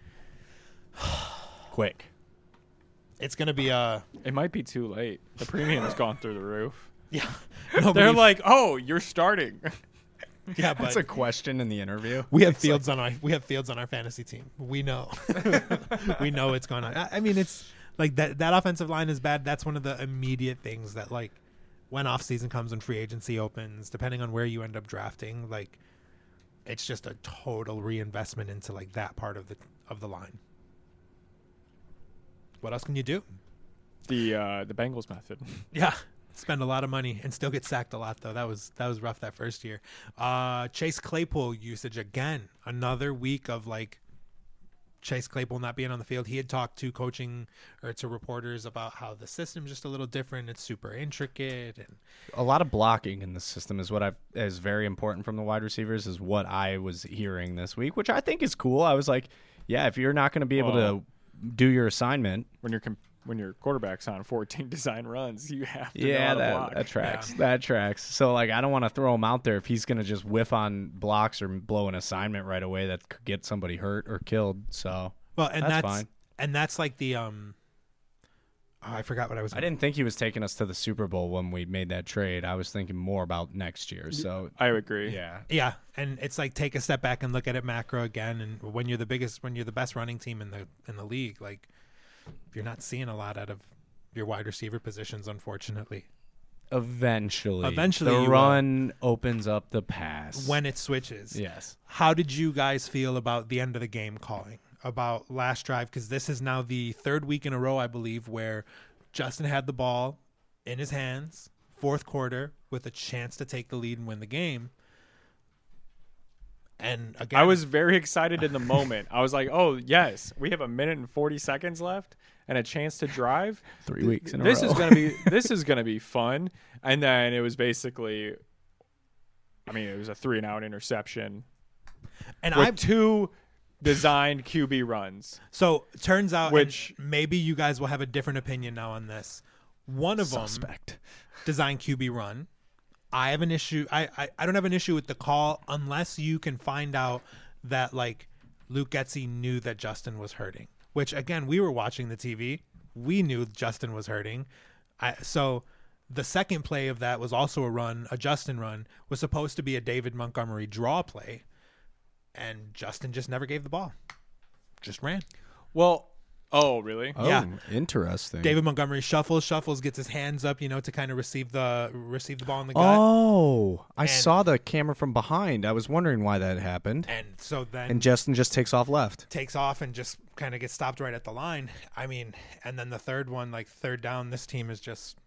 S4: Quick.
S2: It's gonna be a
S3: It might be too late. The premium's gone through the roof.
S2: yeah.
S3: They're
S2: Nobody-
S3: like, "Oh, you're starting."
S2: yeah,
S4: That's
S2: but
S4: a question in the interview.
S2: we have Fields on our we have Fields on our fantasy team. We know, we know what's going on. I, I mean, it's like that that offensive line is bad. That's one of the immediate things that, like, when off season comes and free agency opens, depending on where you end up drafting, like, it's just a total reinvestment into like that part of the of the line. What else can you do?
S3: the uh, the Bengals method.
S2: Yeah, spend a lot of money and still get sacked a lot though. That was that was rough that first year. Uh, Chase Claypool usage again. Another week of like Chase Claypool not being on the field. He had talked to coaching or to reporters about how the system's just a little different. It's super intricate and
S4: A lot of blocking in the system is what I is very important from the wide receivers is what I was hearing this week, which I think is cool. I was like, yeah, if you're not going to be able
S3: Well-
S4: to do your assignment,
S3: When your com- when your quarterback's on fourteen design runs, you have to know
S4: yeah,
S3: how to
S4: that,
S3: block.
S4: that tracks. That tracks. So like, I don't want to throw him out there if he's going to just whiff on blocks or blow an assignment right away that could get somebody hurt or killed. So
S2: well, and
S4: That's
S2: that's,
S4: fine.
S2: and that's like the um. Oh, I forgot what I was.
S4: I didn't think he was taking us to the Super Bowl when we made that trade. I was thinking more about next year. So
S3: I agree.
S4: yeah,
S2: Yeah, and it's like take a step back and look at it macro again. And when you're the biggest, when you're the best running team in the in the league, like you're not seeing a lot out of your wide receiver positions, unfortunately.
S4: Eventually.
S2: Eventually
S4: The
S2: you
S4: run opens up the pass.
S2: When it switches.
S4: Yes.
S2: How did you guys feel about the end of the game calling? About last drive? Because this is now the third week in a row, I believe, where Justin had the ball in his hands, fourth quarter, with a chance to take the lead and win the game. And again,
S3: I was very excited in the moment. I was like, oh, yes, we have a minute and forty seconds left and a chance to drive.
S4: Three weeks in a
S3: this
S4: row.
S3: is gonna be this is gonna be fun. And then it was basically, I mean, it was a three and out interception
S2: and
S3: with
S2: I
S3: two designed Q B runs.
S2: So turns out,
S3: Which-
S2: and maybe you guys will have a different opinion now on this. One of
S4: Suspect.
S2: them designed Q B run. I have an issue. I, I, I don't have an issue with the call unless you can find out that like Luke Getsy knew that Justin was hurting. Which again, we were watching the T V. We knew Justin was hurting. I, so the second play of that was also a run, a Justin run, was supposed to be a David Montgomery draw play, and Justin just never gave the ball. Just ran.
S3: Well, oh, really?
S4: Oh,
S2: Yeah.
S4: interesting.
S2: David Montgomery shuffles, shuffles, gets his hands up, you know, to kind of receive the receive the ball in the gut.
S4: Oh, I
S2: And-
S4: saw the camera from behind. I was wondering why that happened.
S2: And so then
S4: And Justin just takes off left.
S2: takes off and just kind of gets stopped right at the line. I mean, and then the third one, like third down, this team is just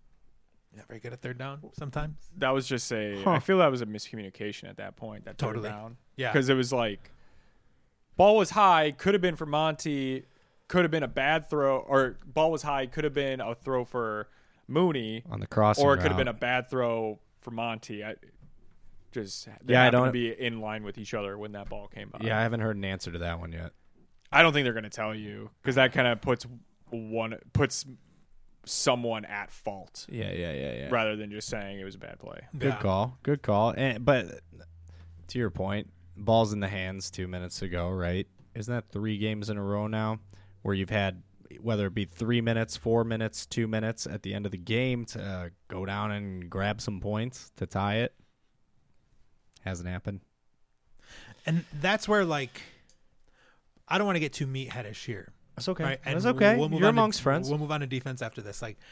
S2: not very good at third down sometimes.
S3: That was just a.
S4: Huh.
S3: I feel that was a miscommunication at that point. That
S2: Totally.
S3: totally down.
S2: Yeah.
S3: Because it was like, ball was high, could have been for Monty, could have been a bad throw, or ball was high, could have been a throw for Mooney,
S4: On the crossing
S3: or it could have
S4: route.
S3: been a bad throw for Monty. I just they
S4: Yeah, I
S3: happened
S4: don't-
S3: to be in line with each other when that ball came by.
S4: Yeah, I haven't heard an answer to that one yet.
S3: I don't think they're going to tell you because that kind of puts one puts someone at fault
S4: Yeah, yeah, yeah, yeah.
S3: rather than just saying it was a bad play.
S4: Good
S2: Yeah.
S4: call. Good call. And but to your point, ball's in the hands two minutes ago, right? Isn't that three games in a row now where you've had whether it be three minutes, four minutes, two minutes at the end of the game to uh, go down and grab some points to tie it? Hasn't happened.
S2: And that's where like I don't want to get too meatheadish here.
S4: That's okay.
S2: Right? And
S4: That's okay.
S2: we'll move
S4: You're
S2: on to-
S4: amongst friends.
S2: We'll move on to defense after this. Like,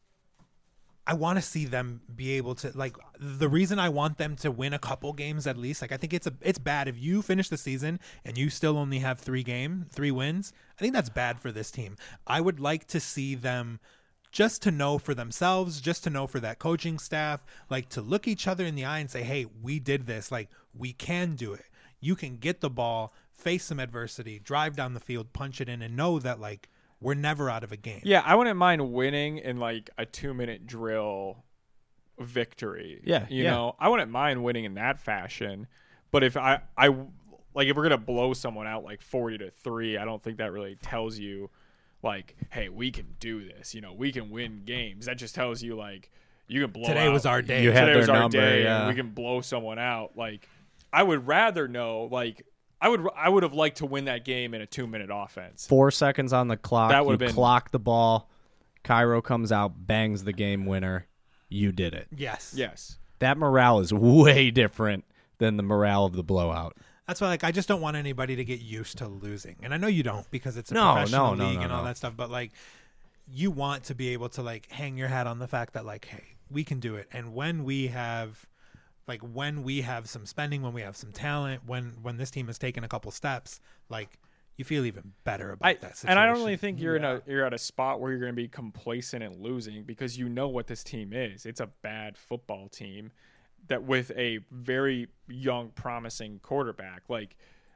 S2: I want to see them be able to like the reason I want them to win a couple games at least. Like, I think it's a it's bad if you finish the season and you still only have three game three wins. I think that's bad for this team. I would like to see them just to know for themselves, just to know for that coaching staff, like to look each other in the eye and say, "Hey, we did this. Like, we can do it. You can get the ball, face some adversity, drive down the field, punch it in, and know that like we're never out of a game."
S3: Yeah, I wouldn't mind winning in like a two minute drill victory.
S4: Yeah,
S3: You
S4: yeah.
S3: know, I wouldn't mind winning in that fashion. But if I, I like, if we're going to blow someone out like forty to three, I don't think that really tells you like, hey, we can do this. You know, we can win games. That just tells you like, you can blow
S2: Today
S3: out.
S2: was our day.
S4: You had
S3: Today
S4: their
S3: was our
S4: number,
S3: day.
S4: yeah.
S3: And we can blow someone out. Like, I would rather know, like, I would I would have liked to win that game in a two minute offense.
S4: Four seconds on the clock.
S3: That
S4: you
S3: would've been-
S4: clock the ball. Cairo comes out, bangs the game winner. You did it.
S2: Yes.
S3: Yes.
S4: That morale is way different than the morale of the blowout.
S2: That's why, like, I just don't want anybody to get used to losing, and I know you don't because it's a
S4: No,
S2: professional
S4: no, no,
S2: league
S4: no,
S2: and all
S4: no.
S2: that stuff. But like, you want to be able to like hang your hat on the fact that like, hey, we can do it. And when we have, like, when we have some spending, when we have some talent, when when this team has taken a couple steps, like, you feel even better about
S3: I,
S2: that situation.
S3: and I don't really think you're
S2: Yeah.
S3: in a you're at a spot where you're going to be complacent and losing because you know what this team is. It's a bad football team that with a very young, promising quarterback. Like,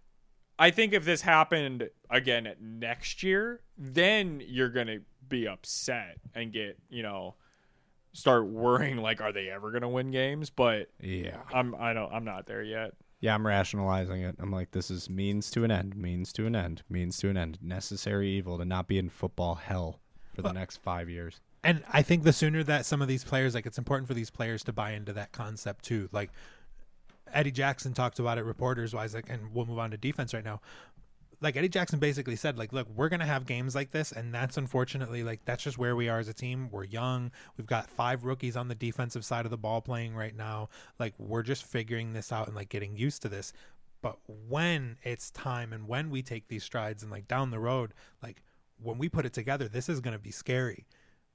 S3: I think if this happened again next year, then you're going to be upset and get, you know, start worrying like, are they ever going to win games? But
S4: Yeah.
S3: I'm I don't I'm not there yet.
S4: Yeah, I'm rationalizing it. I'm like, this is means to an end, means to an end, means to an end. Necessary evil to not be in football hell for the
S2: But-
S4: next five years.
S2: And I think the sooner that some of these players, like, it's important for these players to buy into that concept too. Like, Eddie Jackson talked about it reporters wise, like, and we'll move on to defense right now. Like, Eddie Jackson basically said, like, look, we're going to have games like this. And that's unfortunately, like, that's just where we are as a team. We're young. We've got five rookies on the defensive side of the ball playing right now. Like, we're just figuring this out and like getting used to this. But when it's time and when we take these strides and like down the road, like when we put it together, this is going to be scary.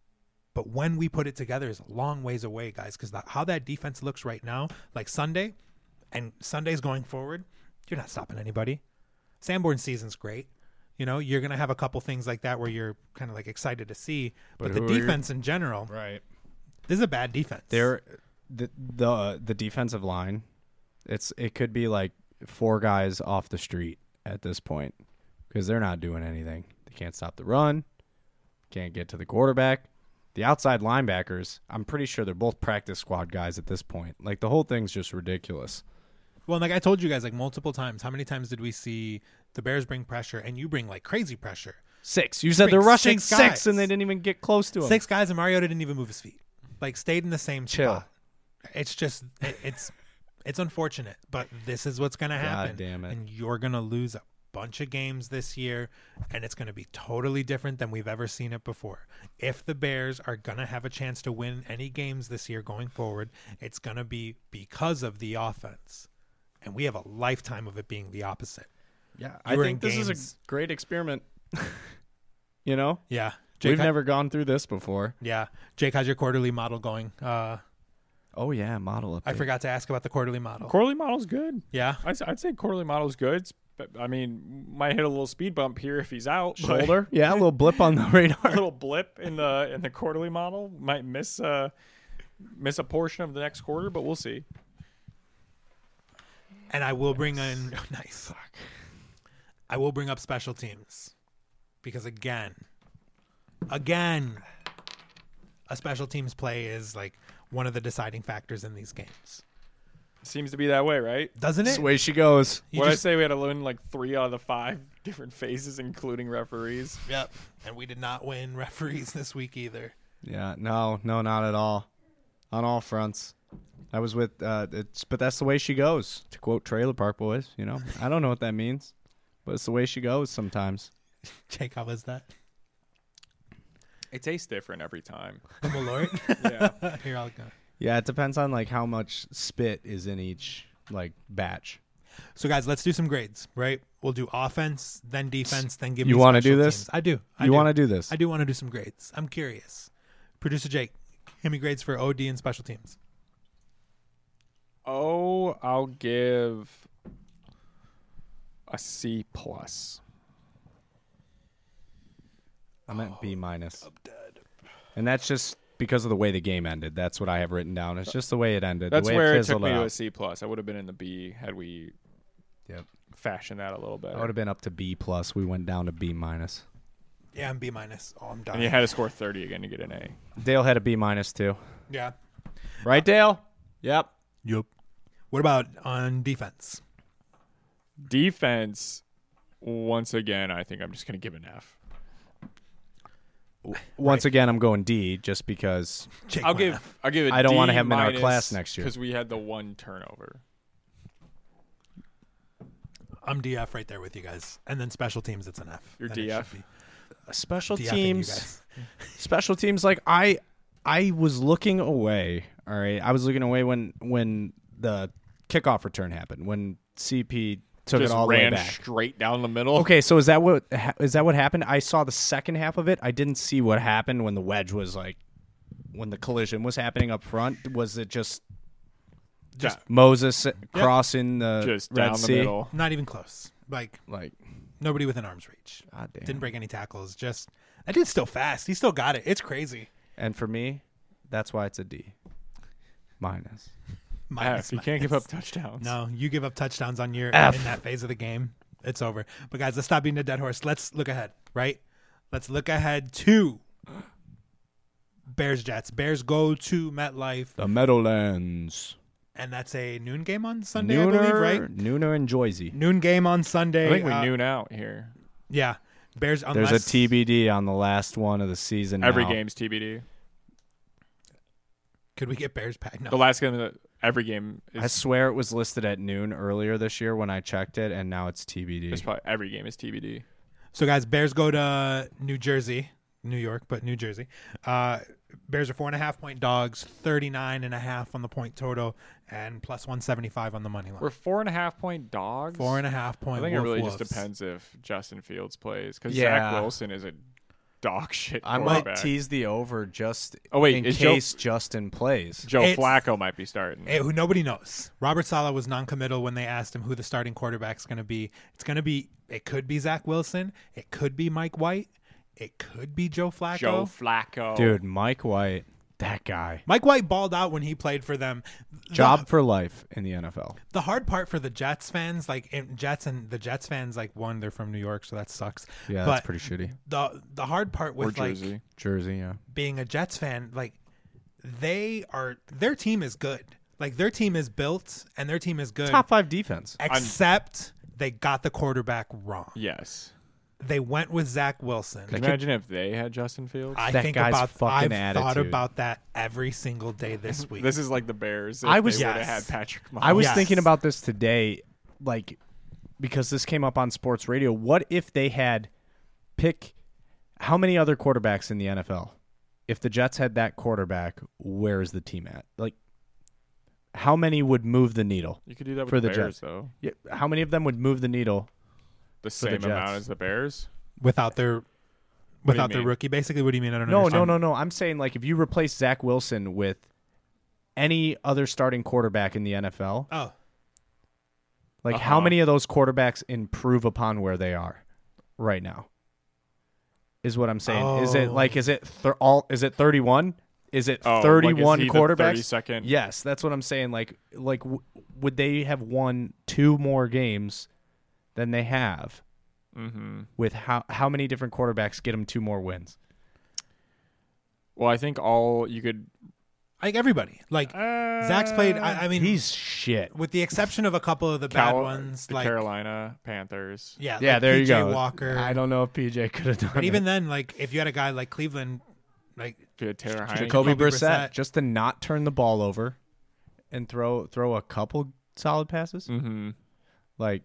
S2: But when we put it together is a long ways away, guys, because how that defense looks right now, like Sunday and Sundays going forward, you're not stopping anybody. Sanborn season's great. You know, you're going to have a couple things like that where you're kind of like excited to see. But, but the defense in general,
S4: right?
S2: This is a bad defense.
S4: They're the the the defensive line. It's it could be like four guys off the street at this point because they're not doing anything. They can't stop the run. Can't get to the quarterback. The outside linebackers, I'm pretty sure they're both practice squad guys at this point. Like, the whole thing's just ridiculous.
S2: Well, like I told you guys, like, multiple times, how many times did we see the Bears bring pressure, and you bring, like, crazy pressure?
S4: Six. You said
S2: Bring
S4: they're rushing
S2: six
S4: six,
S2: guys.
S4: and they didn't even get close to him.
S2: Six guys, and Mariota didn't even move his feet. Like, stayed in the same
S4: Chill.
S2: spot. It's just, it, it's it's unfortunate, but this is what's going to happen.
S4: God damn it.
S2: And you're going to lose a bunch of games this year, and it's going to be totally different than we've ever seen it before. If the Bears are going to have a chance to win any games this year going forward, it's going to be because of the offense. And we have a lifetime of it being the opposite.
S4: Yeah,
S2: You
S4: I
S2: were
S4: think
S2: in
S4: this is
S2: games-
S4: a great experiment. You know?
S2: Yeah. Jake,
S4: We've
S2: how-
S4: never gone through this before.
S2: Yeah. Jake, how's your quarterly model going? Uh,
S4: Oh, yeah, model update.
S2: I forgot to ask about the quarterly model.
S3: Quarterly model's good.
S2: Yeah.
S3: I'd, I'd say quarterly model's good. But, I mean, might hit a little speed bump here if he's out. but
S4: Shoulder? Yeah, a little blip on the
S3: a
S4: radar.
S3: little blip in the in the quarterly model might miss uh miss a portion of the next quarter, but we'll see.
S2: And I will bring in nice. I will bring up special teams because again, again, a special teams play is like one of the deciding factors in these games,
S3: Seems to be that way, right?
S2: doesn't
S4: That's
S2: it?
S4: the way she goes.
S2: You
S3: What I
S2: just-
S3: say we had to win like three out of the five different phases, including referees.
S2: Yep. And we did not win referees this week either.
S4: Yeah, no, no, not at all. On all fronts. I was with, uh, it's, but that's the way she goes, to quote Trailer Park Boys, you know? I don't know what that means, but it's the way she goes sometimes.
S2: Jake, how was that?
S3: It tastes different every time.
S2: The Malort?
S3: Yeah.
S2: Here I'll go.
S4: Yeah, it depends on, like, how much spit is in each, like, batch.
S2: So guys, let's do some grades, right? We'll do offense, then defense, then give
S4: You
S2: me
S4: wanna
S2: special
S4: do this?
S2: teams. I do. I
S4: You
S2: do.
S4: want to do this?
S2: I do want to do some grades. I'm curious. Producer Jake, give me grades for O D and special teams.
S3: Oh, I'll give a C plus.
S4: I'm at B minus. And that's just because of the way the game ended. That's what I have written down. It's just the way it ended.
S3: That's
S4: the way
S3: where
S4: it,
S3: it took
S4: fizzled
S3: me to
S4: out.
S3: a C plus. I would have been in the B had we
S4: Yep.
S3: fashioned that a little better.
S4: I would have been up to B plus. We went down to B minus.
S2: Yeah, I'm B minus. Oh, I'm done.
S3: And you had to score thirty again to get an A.
S4: Dale had a B minus too.
S2: Yeah.
S4: Right, Dale? Yep.
S2: Yep. What about on defense?
S3: Defense, once again, I think I'm just going to give an F.
S4: Once again, I'm going D just because
S2: Jake
S3: I'll
S2: went
S3: give
S2: F.
S3: I'll give it
S4: I don't
S3: D
S4: wanna have him in our
S3: minus
S4: class next year.
S3: because we had the one turnover.
S2: I'm D F right there with you guys. And then special teams, it's an F.
S3: You're
S2: Then it
S3: D F?
S2: should be
S4: special
S2: D F-ing you
S4: teams.
S2: guys.
S4: Special teams, like I, I was looking away. All right, I was looking away when when the kickoff return happened. When C P took
S3: Just
S4: it all the way
S3: ran
S4: back.
S3: straight down the middle.
S4: Okay, so is that what ha- is that what happened? I saw the second half of it. I didn't see what happened when the wedge was like when the collision was happening up front. Was it just
S3: just
S4: Moses crossing the
S3: just
S4: Red
S3: down
S4: Sea?
S3: the middle.
S2: Not even close. Like,
S4: Like,
S2: nobody within arm's reach.
S4: God damn.
S2: Didn't break any tackles. Just, that dude's still fast. He still got it. It's crazy.
S4: And for me, that's why it's a D minus.
S2: Minus,
S3: F. You can't give
S2: minus.
S3: up touchdowns.
S2: No, you give up touchdowns on your
S4: F.
S2: in that phase of the game. It's over. But guys, let's stop being a dead horse. Let's look ahead, right? Let's look ahead to Bears Jets. Bears go to MetLife,
S4: The Meadowlands.
S2: and that's a noon game on Sunday,
S4: Nooner,
S2: I believe, right?
S4: Nooner and Joyzy.
S2: Noon game on Sunday.
S3: I think we
S2: uh,
S3: noon out here.
S2: Yeah, Bears. Unless,
S4: There's a T B D on the last one of the season.
S3: Every
S4: now.
S3: game's T B D.
S2: Could we get Bears pack? No.
S3: The last game, of the, every game
S4: I
S3: is,
S4: swear it was listed at noon earlier this year when I checked it, and now it's T B D.
S3: is probably, every game is T B D.
S2: So, guys, Bears go to New Jersey, New York, but New Jersey. Uh, Bears are four and a half point dogs, thirty-nine and a half on the point total, and plus one seventy-five on the money line.
S3: We're four and a half point dogs.
S2: Four and a half
S3: I
S2: point.
S3: think it
S2: wolf
S3: really
S2: wolves.
S3: just depends if Justin Fields plays because
S4: Yeah.
S3: Zach Wilson is a dog shit
S4: I
S3: quarterback.
S4: might tease the over just
S3: Oh, wait,
S4: in
S3: is Joe-
S4: case Justin plays.
S3: Joe
S2: It's-
S3: Flacco might be starting.
S2: It, who nobody knows. Robert Saleh was non-committal when they asked him who the starting quarterback's going to be. It's going to be. It could be Zach Wilson. It could be Mike White. It could be Joe Flacco.
S3: Joe Flacco.
S4: Dude, Mike White, that guy.
S2: Mike White balled out when he played for them. The-
S4: Job for life in the N F L.
S2: The hard part for the Jets fans, like in Jets and the Jets fans, like one, they're from New York, so that sucks.
S4: Yeah,
S2: but
S4: that's pretty shitty.
S2: The the hard part
S3: Or
S2: with like
S3: Jersey.
S4: Jersey, yeah.
S2: being a Jets fan, like they are, their team is good. Like their team is built and their team is good.
S4: Top five defense.
S2: Except they got the quarterback wrong.
S3: Yes.
S2: They went with Zach Wilson.
S3: Can you imagine if they had Justin Fields?
S2: I
S4: That
S2: think
S4: guy's
S2: about
S4: fucking
S2: I've thought
S4: attitude.
S2: about that every single day this week.
S3: This is like the Bears. If
S4: I was-
S3: they would
S2: Yes.
S3: have had Patrick Mahomes.
S4: I was
S2: Yes.
S4: thinking about this today, like, because this came up on sports radio. What if they had pick how many other quarterbacks in the N F L? If the Jets had that quarterback, where is the team at? Like, how many would move the needle?
S3: You could do that with
S4: for
S3: the,
S4: the
S3: Bears,
S4: Jets.
S3: though.
S4: Yeah, how many of them would move the needle?
S3: The
S4: the
S3: same amount
S4: Jets.
S3: as the Bears.
S2: without their
S3: you
S2: without their
S3: mean?
S2: rookie. Basically, what do you mean? I don't
S4: No, no,
S2: understand.
S4: no, no. I'm saying, like, if you replace Zach Wilson with any other starting quarterback in the N F L,
S2: Oh,
S4: like, how
S3: Uh-huh.
S4: many of those quarterbacks improve upon where they are right now? Is what I'm saying. Is it
S2: Oh.
S4: like is it thir- all is it thirty-one? Is it
S3: Oh, like, is
S4: thirty-one
S3: he the
S4: quarterbacks?
S3: thirty-second?
S4: Yes, that's what I'm saying. Like like w- would they have won two more games than they have
S3: Mm-hmm.
S4: with how how many different quarterbacks get them two more wins?
S3: Well, I think all you could.
S2: like everybody. Like
S3: Uh,
S2: Zach's played. I, I mean,
S4: He's shit.
S2: with the exception of a couple of the bad
S3: Cal-
S2: ones,
S3: the
S2: like
S3: Carolina Panthers.
S2: yeah,
S4: Yeah,
S2: like
S4: there
S2: P J
S4: you go.
S2: Walker.
S4: I don't know if P J could have done
S2: But
S4: it.
S2: even then, like if you had a guy like Cleveland, like
S3: If you had Taylor
S2: Jacoby
S3: Heineke.
S4: Jacoby
S2: Jacoby
S4: Brissett,
S2: Brissett.
S4: just to not turn the ball over and throw throw a couple solid passes.
S3: Mm-hmm.
S4: Like,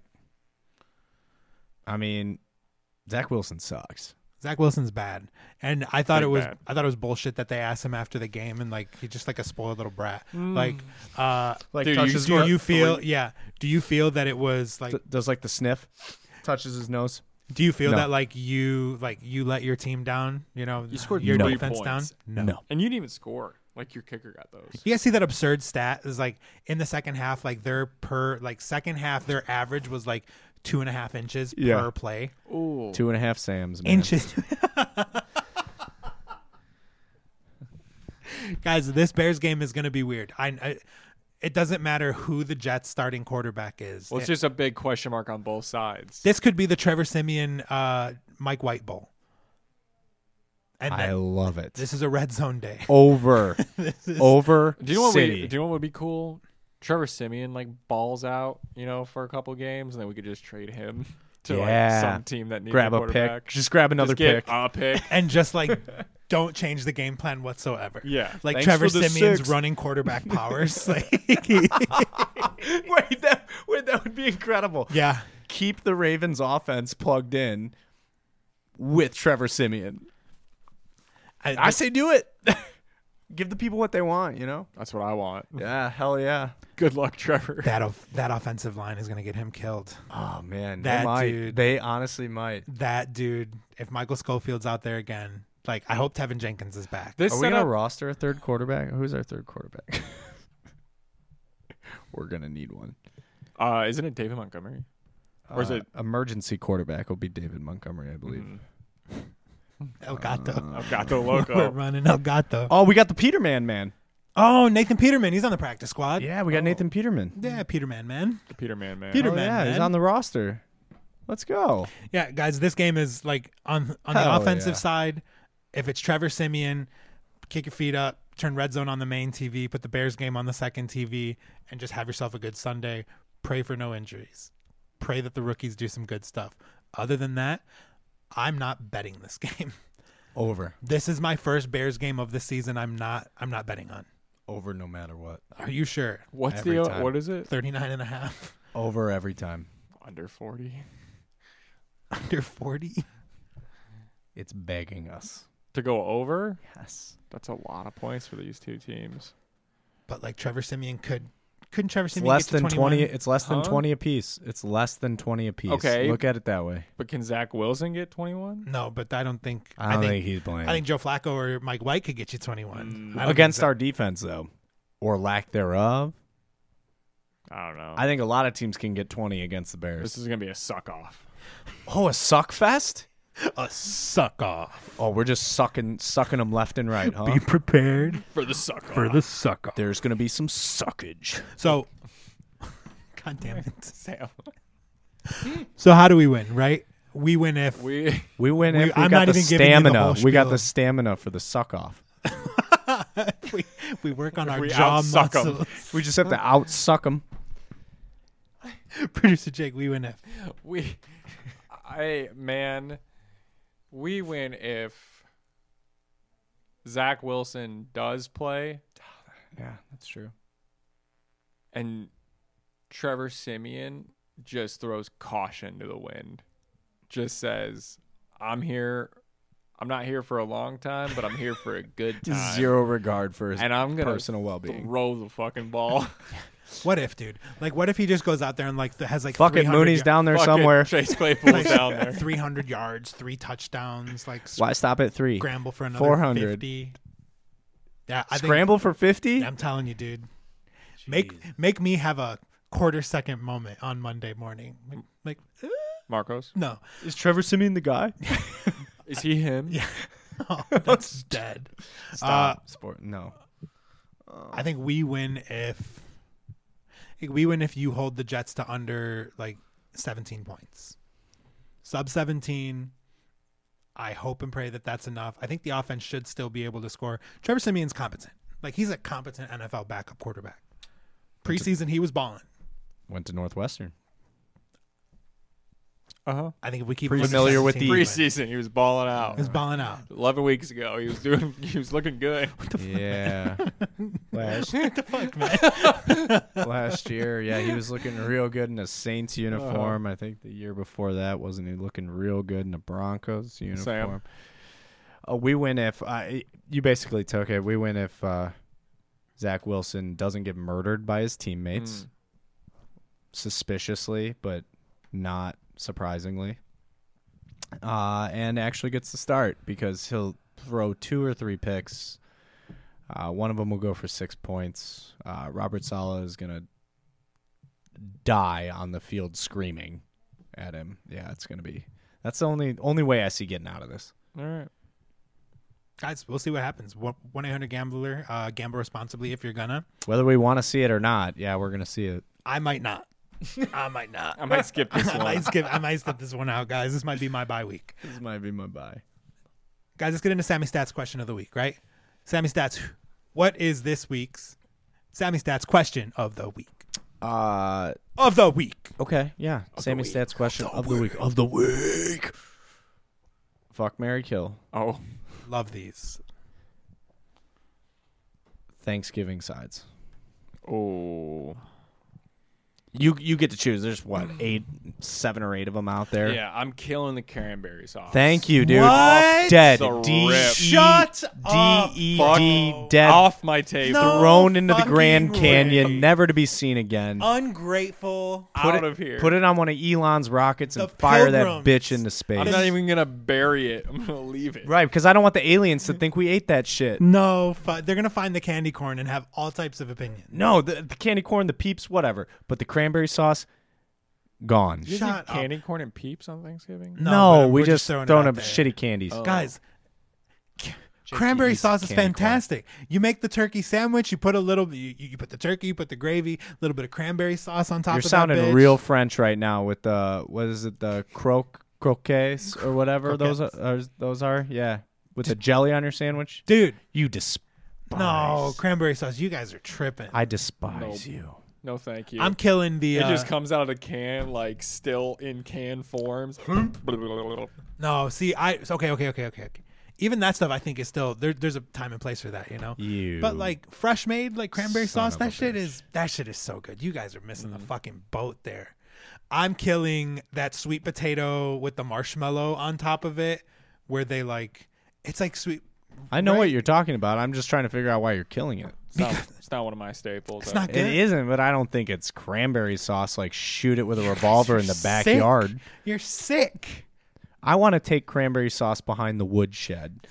S4: I mean, Zach Wilson sucks.
S2: Zach Wilson's bad, and I thought
S3: Big
S2: it was
S3: bad.
S2: I thought it was bullshit that they asked him after the game, and like he's just like a spoiled little brat.
S3: Mm.
S2: Like, uh,
S4: Like,
S3: Dude,
S4: touches
S3: you-
S2: do you feel? Yeah, do you feel that it was like?
S4: d- does like the sniff, touches his nose.
S2: Do you feel
S4: No.
S2: that like you like you let your team down? You know,
S3: You scored
S2: your
S3: three
S2: defense down.
S3: points.
S2: No.
S4: No.
S3: And you didn't even score. Like your kicker got those.
S2: You guys see that absurd stat? Is like in the second half, like their per like second half, their average was like two and a half inches
S4: Yeah.
S2: per play.
S3: Ooh.
S4: Two and a half Sams, man.
S2: Inches. Guys, this Bears game is going to be weird. I, I, it doesn't matter who the Jets starting quarterback is.
S3: Well, it's
S2: It-
S3: just a big question mark on both sides.
S2: this could be the Trevor Siemian, uh, Mike White Bowl. And
S4: I
S2: then,
S4: love it.
S2: this is a red zone day.
S4: Over,
S2: This is-
S4: over.
S3: Do you know what?
S4: City.
S3: We, do you know what would be cool? Trevor Siemian like balls out, you know, for a couple games, and then we could just trade him to
S4: Yeah.
S3: like some team that needs
S4: grab
S3: a
S4: a
S3: quarterback.
S4: pick. Just grab another
S3: Just get
S4: pick.
S3: a pick.
S2: and just like don't change the game plan whatsoever.
S3: Yeah.
S2: Like
S4: Thanks
S2: Trevor
S4: for the
S2: Siemian's
S4: six.
S2: running quarterback powers. Like,
S4: wait, that wait, that would be incredible.
S2: yeah.
S4: Keep the Ravens offense plugged in with Trevor Siemian.
S2: I,
S4: I say do it. Give the people what they want, you know?
S3: That's what I want.
S4: Yeah, hell yeah.
S3: Good luck, Trevor.
S2: that of, that offensive line is going to get him killed.
S4: Oh man,
S2: That
S4: they might.
S2: dude.
S4: They honestly might.
S2: That dude, if Michael Schofield's out there again, like I hope Tevin Jenkins is back.
S3: This
S4: Are we
S3: setup,
S4: gonna roster a third quarterback? Who's our third quarterback? We're gonna need one.
S3: uh, isn't it David Montgomery? Or is
S4: Uh,
S3: it-
S4: emergency quarterback? Will be David Montgomery, I believe.
S3: Mhm.
S2: El Gato.
S3: I've got the
S2: We're
S3: loco.
S2: running El Gato.
S4: Oh, we got the Peterman man.
S2: Oh, Nathan Peterman. He's on the practice squad.
S4: Yeah, we got Nathan Peterman.
S2: Yeah, Peterman, man.
S3: The Peterman man.
S2: Peter-
S4: Oh,
S2: Peterman,
S4: yeah, he's
S2: man.
S4: on the roster. Let's go.
S2: Yeah, guys, this game is like on on the
S4: Hell
S2: offensive
S4: yeah.
S2: side. If it's Trevor Siemian, kick your feet up, turn red zone on the main T V, put the Bears game on the second T V, and just have yourself a good Sunday. Pray for no injuries. Pray that the rookies do some good stuff. Other than that, I'm not betting this game.
S4: Over.
S2: This is my first Bears game of the season. I'm not I'm not betting on.
S4: Over no matter what.
S2: Are you sure?
S3: What's
S4: Every
S3: the
S4: time.
S3: what is it?
S2: thirty-nine and a half
S4: Over every time.
S3: Under forty.
S2: under forty.
S4: It's begging us.
S3: To go over?
S4: Yes.
S3: That's a lot of points for these two teams.
S2: But like Trevor Siemian could couldn't Trevor
S4: It's
S2: Siemian
S4: less
S2: get to
S4: than
S2: twenty-one?
S4: twenty. It's less than
S3: Huh?
S4: twenty apiece. It's less than twenty apiece.
S3: Okay.
S4: Look at it that way.
S3: But can Zach Wilson get twenty-one?
S2: No, but I don't think.
S4: I don't think, he's playing
S2: I think Joe Flacco or Mike White could get you twenty-one I don't
S4: against
S2: think so.
S4: our defense though, or lack thereof.
S3: I don't know.
S4: I think a lot of teams can get twenty against the Bears.
S3: this is gonna be a suck off.
S4: Oh, a suck fest.
S2: a suck off.
S4: Oh, we're just sucking, sucking them left and right, huh?
S2: Be prepared
S3: For the suck off.
S2: for the suck off.
S4: There's gonna be some suckage.
S2: So, God damn it.
S3: Sam.
S2: So how do we win? Right? We win if
S3: We
S4: We win
S2: We-
S4: if we
S2: I'm
S4: got
S2: not
S4: the
S2: even giving you the
S4: stamina.
S2: whole
S4: we got
S2: spiel.
S4: the stamina for the suck off.
S2: we, we work on our
S3: we
S2: jaw
S3: out-suck 'em.
S2: muscles.
S4: We just have to out suck them.
S2: Producer Jake, we win if.
S3: we I man, we win if Zach Wilson does play
S4: Yeah, that's true.
S3: and Trevor Siemian just throws caution to the wind. Just says, I'm here. I'm not here for a long time, but I'm here for a good time.
S4: Zero regard for his
S3: and I'm gonna
S4: personal well-being.
S3: throw the fucking ball.
S2: What if, dude? Like, what if he just goes out there and like has like
S4: Fuck it,
S2: three hundred
S4: Mooney's
S2: y-
S4: down there
S3: Fuck it,
S4: somewhere.
S3: Chase Claypool's down there.
S2: three hundred yards, three touchdowns, like
S4: Why stop at three?
S2: scramble for another
S4: four hundred.
S2: fifty. Yeah, I
S4: Scramble for fifty?
S2: think I'm telling you, dude. Make make me have a quarter second moment on Monday morning. Like, like uh,
S3: Marcos,
S2: no,
S4: Is Trevor Siemian the guy?
S3: is he him?
S2: Yeah. oh, that's dead.
S4: Stop. Sport. No.
S2: I think we win if I think we win if you hold the Jets to under like seventeen points, sub seventeen. I hope and pray that that's enough. I think the offense should still be able to score. Trevor Siemian's competent. Like, he's a competent N F L backup quarterback. Preseason, he was balling.
S4: Went to Northwestern.
S3: Uh huh.
S2: I think if we keep
S4: Pretty
S2: him under
S4: familiar with
S2: seventeen,
S4: the-
S2: we win.
S3: Preseason, he was balling out.
S2: He was balling out.
S3: Eleven weeks ago, he was doing. He was looking good.
S4: Yeah. last,
S2: What the fuck, man?
S4: last year, yeah, he was looking real good in a Saints uniform. I think the year before that, wasn't he looking real good in a Broncos uniform? Uh, we win if uh, you basically took it. We win if uh, Zach Wilson doesn't get murdered by his teammates,
S3: Mm.
S4: suspiciously, but not surprisingly, uh, and actually gets the start because he'll throw two or three picks. Uh, one of them will go for six points. Uh, Robert Saleh is gonna die on the field screaming at him. Yeah, it's gonna be. That's the only only way I see getting out of this.
S3: All right.
S2: Guys, we'll see what happens. one eight hundred gambler, uh, gamble responsibly if you're gonna.
S4: Whether we want to see it or not, yeah, we're gonna see it.
S2: I might not. I might not.
S3: I might skip this
S2: I
S3: one.
S2: might skip. I might skip this one out, guys. This might be my bye week.
S4: This might be my bye.
S2: Guys, let's get into Sammy Stats question of the week, right? Sammy Stats, what is this week's Sammy Stats question of the week?
S4: Uh,
S2: Of the week.
S4: okay, yeah. Sammy
S2: week.
S4: Stats question of the week. Of the week. Fuck, marry, kill.
S3: Oh,
S2: Love these.
S4: Thanksgiving sides.
S3: oh.
S4: You you get to choose. There's what eight, seven or eight of them out there.
S3: Yeah, I'm killing the cranberry sauce.
S4: Thank you, dude.
S2: What?
S4: Dead.
S3: The
S4: D
S3: rip.
S2: Shut
S4: D
S2: up.
S4: E
S3: Fuck
S4: D dead.
S3: Off my table.
S2: No.
S4: Thrown into the
S2: fucking
S4: Grand
S2: way.
S4: Canyon, never to be seen again.
S2: Ungrateful.
S3: Out
S4: it,
S3: of here.
S4: Put it on one of Elon's rockets and
S2: The
S4: fire
S2: Pilgrims.
S4: that bitch into space.
S3: I'm not even gonna bury it. I'm gonna leave it.
S4: Right, because I don't want the aliens to think we ate that shit.
S2: No, fu- they're going to find the candy corn and have all types of opinions.
S4: No, the, the candy corn, the peeps, whatever. But the cranberry sauce, gone.
S3: You
S2: Shut
S3: Shut
S2: up.
S3: Candy corn and peeps on Thanksgiving?
S2: No,
S4: No,
S2: but
S4: we
S2: we're
S4: just
S2: just throwing
S4: throwing
S2: it
S4: up
S2: out there.
S4: shitty candies.
S3: Oh.
S2: Guys, cranberry
S4: eats
S2: sauce is
S4: candy corn.
S2: fantastic. You make the turkey sandwich, you put a little, you, you put the turkey, you put the gravy, a little bit of cranberry sauce on top
S4: You're
S2: of that
S4: sounding
S2: bitch.
S4: real French right now with the what is it, the croque croquets or whatever those are, are. Those are yeah, with the jelly on your sandwich.
S2: Dude,
S4: You despise.
S2: no, cranberry sauce, you guys are tripping.
S4: I despise
S3: Nope.
S4: you.
S3: No, thank you.
S2: I'm killing the.
S3: it
S2: Uh,
S3: just comes out of the can, like still in can forms.
S2: no, see, I it's okay, okay, okay, okay, okay. Even that stuff, I think is still there. There's a time and place for that, you know.
S4: You.
S2: But like fresh made, like cranberry
S4: Son
S2: sauce,
S4: of
S2: that
S4: a
S2: shit
S4: bitch.
S2: is that shit is so good. You guys are missing
S3: Mm-hmm.
S2: the fucking boat there. I'm killing that sweet potato with the marshmallow on top of it, where they like it's like sweet.
S4: I know
S2: right?
S4: what you're talking about. I'm just trying to figure out why you're killing it.
S3: It's not, it's not one of my staples.
S2: It's
S3: I-
S2: not
S4: It
S2: good.
S4: isn't, but I don't think it's cranberry sauce. Like shoot it with a revolver in the
S2: Sick.
S4: backyard.
S2: You're sick.
S4: I want to take cranberry sauce behind the woodshed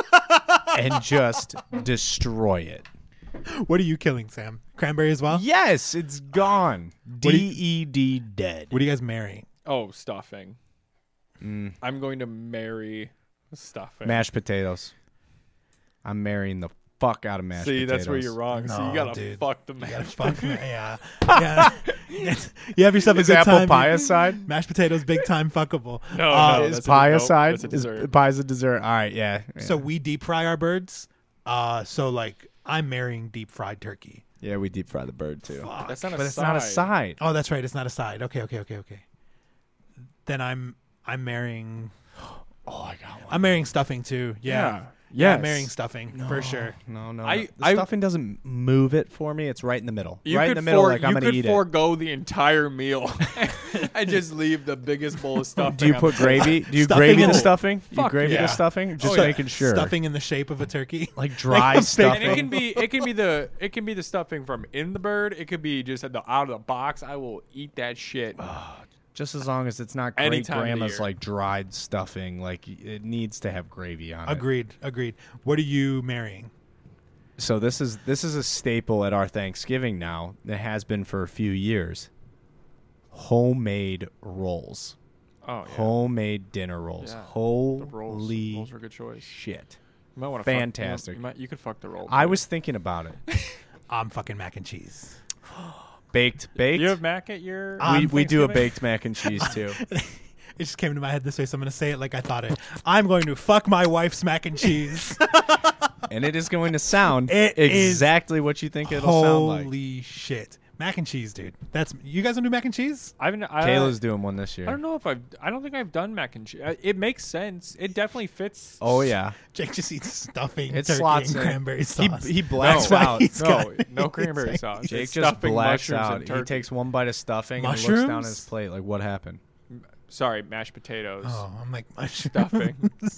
S4: and just destroy it.
S2: What are you killing, Sam? Cranberry as well?
S4: Yes, it's gone. D
S2: do you-
S4: E D dead.
S2: What are you guys marrying?
S3: Oh, stuffing.
S4: Mm.
S3: I'm going to marry stuffing.
S4: Mashed potatoes. I'm marrying the fuck out of mashed
S3: See,
S4: potatoes.
S3: that's where you're wrong. so
S2: No,
S3: you gotta
S2: dude.
S3: fuck the
S2: You gotta
S3: mashed
S2: fuck me. Yeah. yeah. You have yourself a
S4: Is
S2: good
S4: apple
S2: time.
S4: pie aside?
S2: Mashed potatoes, big time fuckable.
S3: No,
S2: Uh,
S3: no,
S4: Is
S3: that's a-
S4: pie
S3: nope,
S4: aside?
S3: that's a
S4: Is
S3: dessert.
S4: pie's a dessert? All right, yeah.
S2: So we deep fry our birds. Uh, so like I'm marrying deep fried turkey.
S4: yeah, we deep fry the bird too.
S2: Fuck.
S3: That's not a
S4: But it's
S3: side.
S4: not a side.
S2: Oh, that's right. It's not a side. Okay, okay, okay, okay. Then I'm I'm marrying.
S4: Oh, I got one.
S2: I'm marrying stuffing too. Yeah.
S3: Yeah.
S2: Yeah,
S3: Yes.
S2: I'm marrying stuffing for sure.
S4: No, no.
S3: I-
S4: no. The
S3: I-
S4: stuffing doesn't move it for me. It's right in the middle.
S3: You
S4: right
S3: could
S4: in the middle,
S3: for-
S4: like I'm
S3: you
S4: gonna
S3: could
S4: eat
S3: forego the entire meal and just leave the biggest bowl of stuffing.
S4: it. Do you
S3: on
S4: put
S3: the-
S4: gravy? Do you
S2: Stuffing
S4: gravy
S2: in
S4: the
S2: the-
S4: stuffing? You
S3: Fuck
S4: gravy
S3: yeah.
S4: the stuffing? Just
S3: Oh, yeah.
S4: making sure.
S2: Stuffing in the shape of a turkey.
S4: like
S2: Like a
S4: dry
S2: big-
S4: stuffing.
S3: And it can be it can be the it can be the stuffing from in the bird. It could be just at the out of the box. I will eat that shit.
S4: Just as long as it's not
S3: Any
S4: great
S3: time of the
S4: grandma's
S3: year.
S4: like dried stuffing. Like it needs to have gravy on it.
S2: Agreed. Agreed. What are you marrying?
S4: So this is this is a staple at our Thanksgiving now. That has been for a few years. Homemade rolls.
S3: Oh yeah.
S4: Homemade dinner rolls.
S3: Yeah.
S4: Holy
S3: The rolls, rolls are a good choice.
S4: shit.
S3: You might want to
S4: Fantastic.
S3: Fuck, you, might, you could fuck the roll.
S4: I
S3: too.
S4: was thinking about it.
S2: I'm fucking mac and cheese.
S4: Baked, baked.
S3: You have mac at your.
S4: we
S2: On
S4: we do a
S3: Thanksgiving?
S4: baked mac and cheese too.
S2: It just came into my head this way, so I'm going to say it like I thought it. I'm going to fuck my wife's mac and cheese.
S4: And it is going to sound
S2: It is-
S4: exactly what you think it'll sound like.
S2: Holy shit. Mac and cheese, dude. That's you guys don't do mac and cheese?
S3: I haven't. I,
S4: Kayla's doing one this
S3: I
S4: year.
S3: don't know if I've. I don't think I've done mac and cheese. It makes sense. It definitely fits.
S4: Oh yeah,
S2: Jake just eats stuffing,
S4: it
S2: turkey,
S4: slots
S2: and
S4: in.
S2: cranberry
S4: He
S2: sauce.
S4: he blacks
S2: That's why
S4: out.
S2: he's
S3: No,
S2: got-
S3: no cranberry sauce.
S4: Jake
S3: It's
S4: just
S3: stuffing,
S4: blacks
S3: mushrooms,
S4: out.
S3: and
S4: He
S3: turkey.
S4: takes one bite of stuffing and looks down at his
S2: Mushrooms?
S4: plate like, "What happened?"
S3: Sorry, mashed potatoes
S2: Oh, I'm like mushrooms.
S3: Stuffing.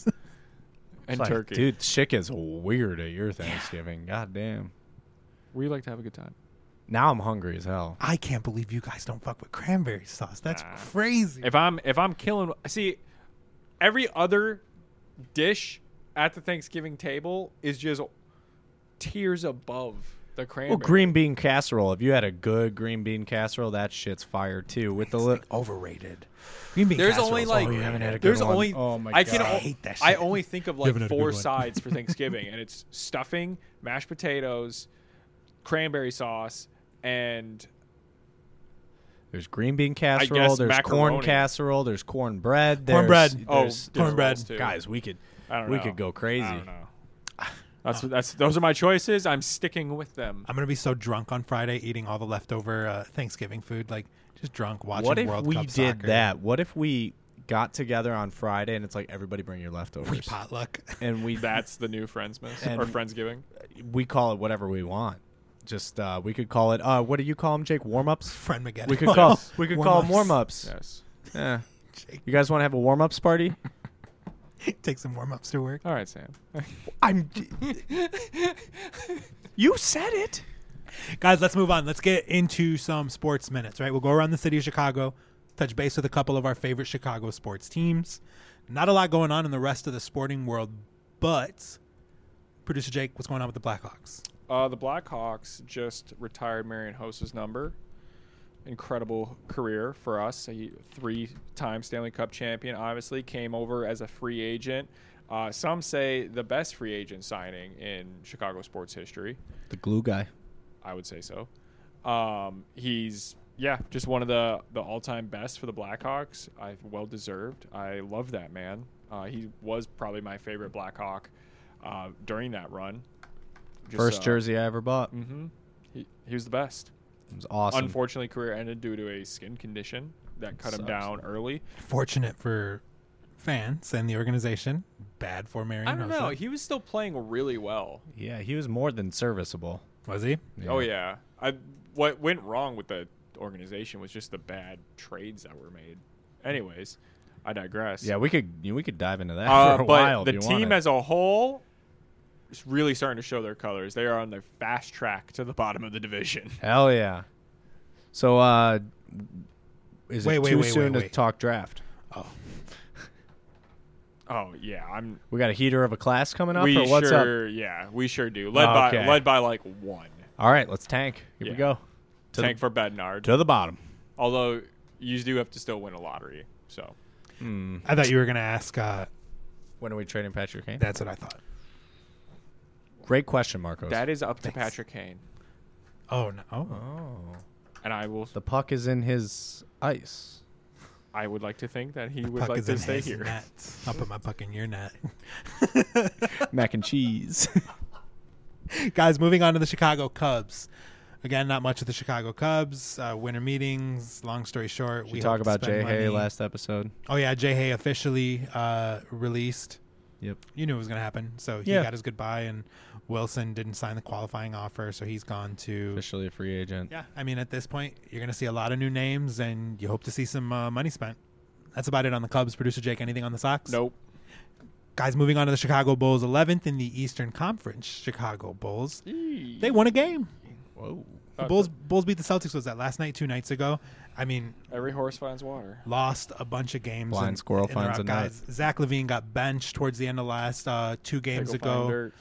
S3: and
S4: It's like,
S3: turkey.
S4: dude, shit gets weird at your Thanksgiving. God damn.
S3: we like to have a good time.
S4: Now I'm hungry as hell.
S2: I can't believe you guys don't fuck with cranberry sauce. That's
S3: Nah.
S2: crazy.
S3: If I'm if I'm killing, see, every other dish at the Thanksgiving table is just tiers above the cranberry.
S4: Well, green bean casserole. If you had a good green bean casserole, that shit's fire too. With the
S2: It's
S4: li-
S2: like overrated. Green bean
S3: There's
S2: casserole's
S3: only like
S2: overrated.
S4: you haven't had a good
S3: there's
S4: one.
S3: only
S4: Oh my
S3: I can
S4: God.
S3: o-
S2: I hate that
S3: I
S2: shit.
S3: only think of
S2: You
S3: like
S2: haven't had a
S3: four
S2: good one.
S3: sides for Thanksgiving, and it's stuffing, mashed potatoes, cranberry sauce, and
S4: There's green bean
S3: guess
S4: casserole. There's corn
S3: macaroni.
S4: casserole. There's cornbread.
S2: Cornbread.
S4: There's,
S3: oh,
S4: there's-
S3: there's
S2: cornbread.
S3: rolls, too.
S4: guys, we could
S3: I don't
S4: we
S3: know.
S4: could go crazy.
S3: I don't know. That's that's those are my choices. I'm sticking with them.
S2: I'm gonna be so drunk on Friday eating all the leftover uh, Thanksgiving food, like just drunk watching
S4: What if
S2: World
S4: we
S2: Cup
S4: did
S2: soccer.
S4: that? What if we got together on Friday and it's like everybody bring your leftovers
S2: We potluck.
S4: and we
S3: That's the new Friendsmas
S4: And-
S3: or Friendsgiving.
S4: we call it whatever we want. Just uh, we could call it. Uh, what do you call them, Jake? Warm ups.
S2: Friend Mageddon.
S4: We could call we could call them warm
S2: Warm-ups.
S4: ups.
S3: Yes.
S4: Yeah.
S2: Jake,
S4: You guys want to have a warm ups party?
S2: take some warm ups to work.
S3: All right, Sam.
S4: I'm. You said it.
S2: Guys, let's move on. Let's get into some sports minutes, right? We'll go around the city of Chicago, touch base with a couple of our favorite Chicago sports teams. Not a lot going on in the rest of the sporting world, but producer Jake, what's going on with the Blackhawks?
S3: Uh, the Blackhawks just retired Marion Hosa's number. Incredible career for us. A three-time Stanley Cup champion, obviously, came over as a free agent. Uh, some say the best free agent signing in Chicago sports history.
S4: The glue guy.
S3: I would say so. Um, he's, yeah, just one of the, the all-time best for the Blackhawks. I well-deserved. I love that man. Uh, he was probably my favorite Blackhawk uh, during that run. Just,
S4: First
S3: uh,
S4: jersey I ever bought.
S3: Mm-hmm. He, he was the best.
S4: It was awesome.
S3: Unfortunately, career ended due to a skin condition that cut him
S4: Sucks.
S3: down early.
S2: Fortunate for fans and the organization. Bad for Marion
S3: I don't know.
S2: Hossa.
S3: He was still playing really well.
S4: Yeah, he was more than serviceable.
S2: Was he?
S3: Oh yeah. I what went wrong with the organization was just the bad trades that were made. Anyways, I digress.
S4: Yeah, we could we could dive into that
S3: Uh,
S4: for a
S3: but
S4: while.
S3: the
S4: if you
S3: team
S4: wanted.
S3: as a whole, really starting to show their colors. They are on the fast track to the bottom of the division.
S4: Hell yeah. So, uh, is
S2: Wait,
S4: it
S2: wait,
S4: too
S2: wait,
S4: soon
S2: wait,
S4: to
S2: wait.
S4: talk draft?
S2: Oh,
S3: Oh yeah, I'm.
S4: We got a heater of a class coming up,
S3: we
S4: or what's up?
S3: sure, yeah, we sure do. Led
S4: Okay.
S3: by led by like one.
S4: All right, let's tank. Here
S3: Yeah.
S4: we go. To
S3: Tank
S4: the,
S3: for Bednard.
S4: to the bottom.
S3: Although you do have to still win a lottery. So
S4: Hmm.
S2: I thought you were gonna ask. Uh,
S4: When are we trading Patrick Kane?
S2: that's what I thought.
S4: Great question, Marcos.
S3: that is up to
S2: Thanks.
S3: Patrick Kane,
S2: Oh no. Oh.
S4: oh.
S3: and I will.
S4: The puck is in his ice.
S3: I would like to think that he would
S2: Puck
S3: like
S2: is
S3: to
S2: in
S3: stay
S2: his
S3: here.
S2: net. I'll put my puck in your net.
S4: Mac and cheese.
S2: Guys, moving on to the Chicago Cubs. Again, not much of the Chicago Cubs. Uh, winter meetings. Long story short,
S4: we
S2: we
S4: talk
S2: hope to
S4: about Jay
S2: spend
S4: Hay
S2: money.
S4: last episode.
S2: Oh yeah, Jay Hay officially uh, released.
S4: Yep.
S2: You knew it was going to happen. So he
S4: Yeah.
S2: got his goodbye, and Wilson didn't sign the qualifying offer, so he's gone to.
S4: Officially a free agent.
S2: Yeah, I mean, at this point, you're going to see a lot of new names, and you hope to see some uh, money spent. That's about it on the Cubs. Producer Jake, anything on the Sox?
S3: Nope.
S2: Guys, moving on to the Chicago Bulls, eleventh in the Eastern Conference. Chicago Bulls. They
S3: They
S2: won a game.
S4: Whoa.
S2: The Bulls Bulls beat the Celtics. Was that last night, two nights ago? I mean,
S3: Every horse finds water.
S2: lost a bunch of games.
S4: Blind
S2: and-
S4: squirrel
S2: and they're
S4: finds
S2: out.
S4: a
S2: guys. Zach Levine got benched towards the end of last uh, two games
S3: Pickle
S2: ago.
S3: finder.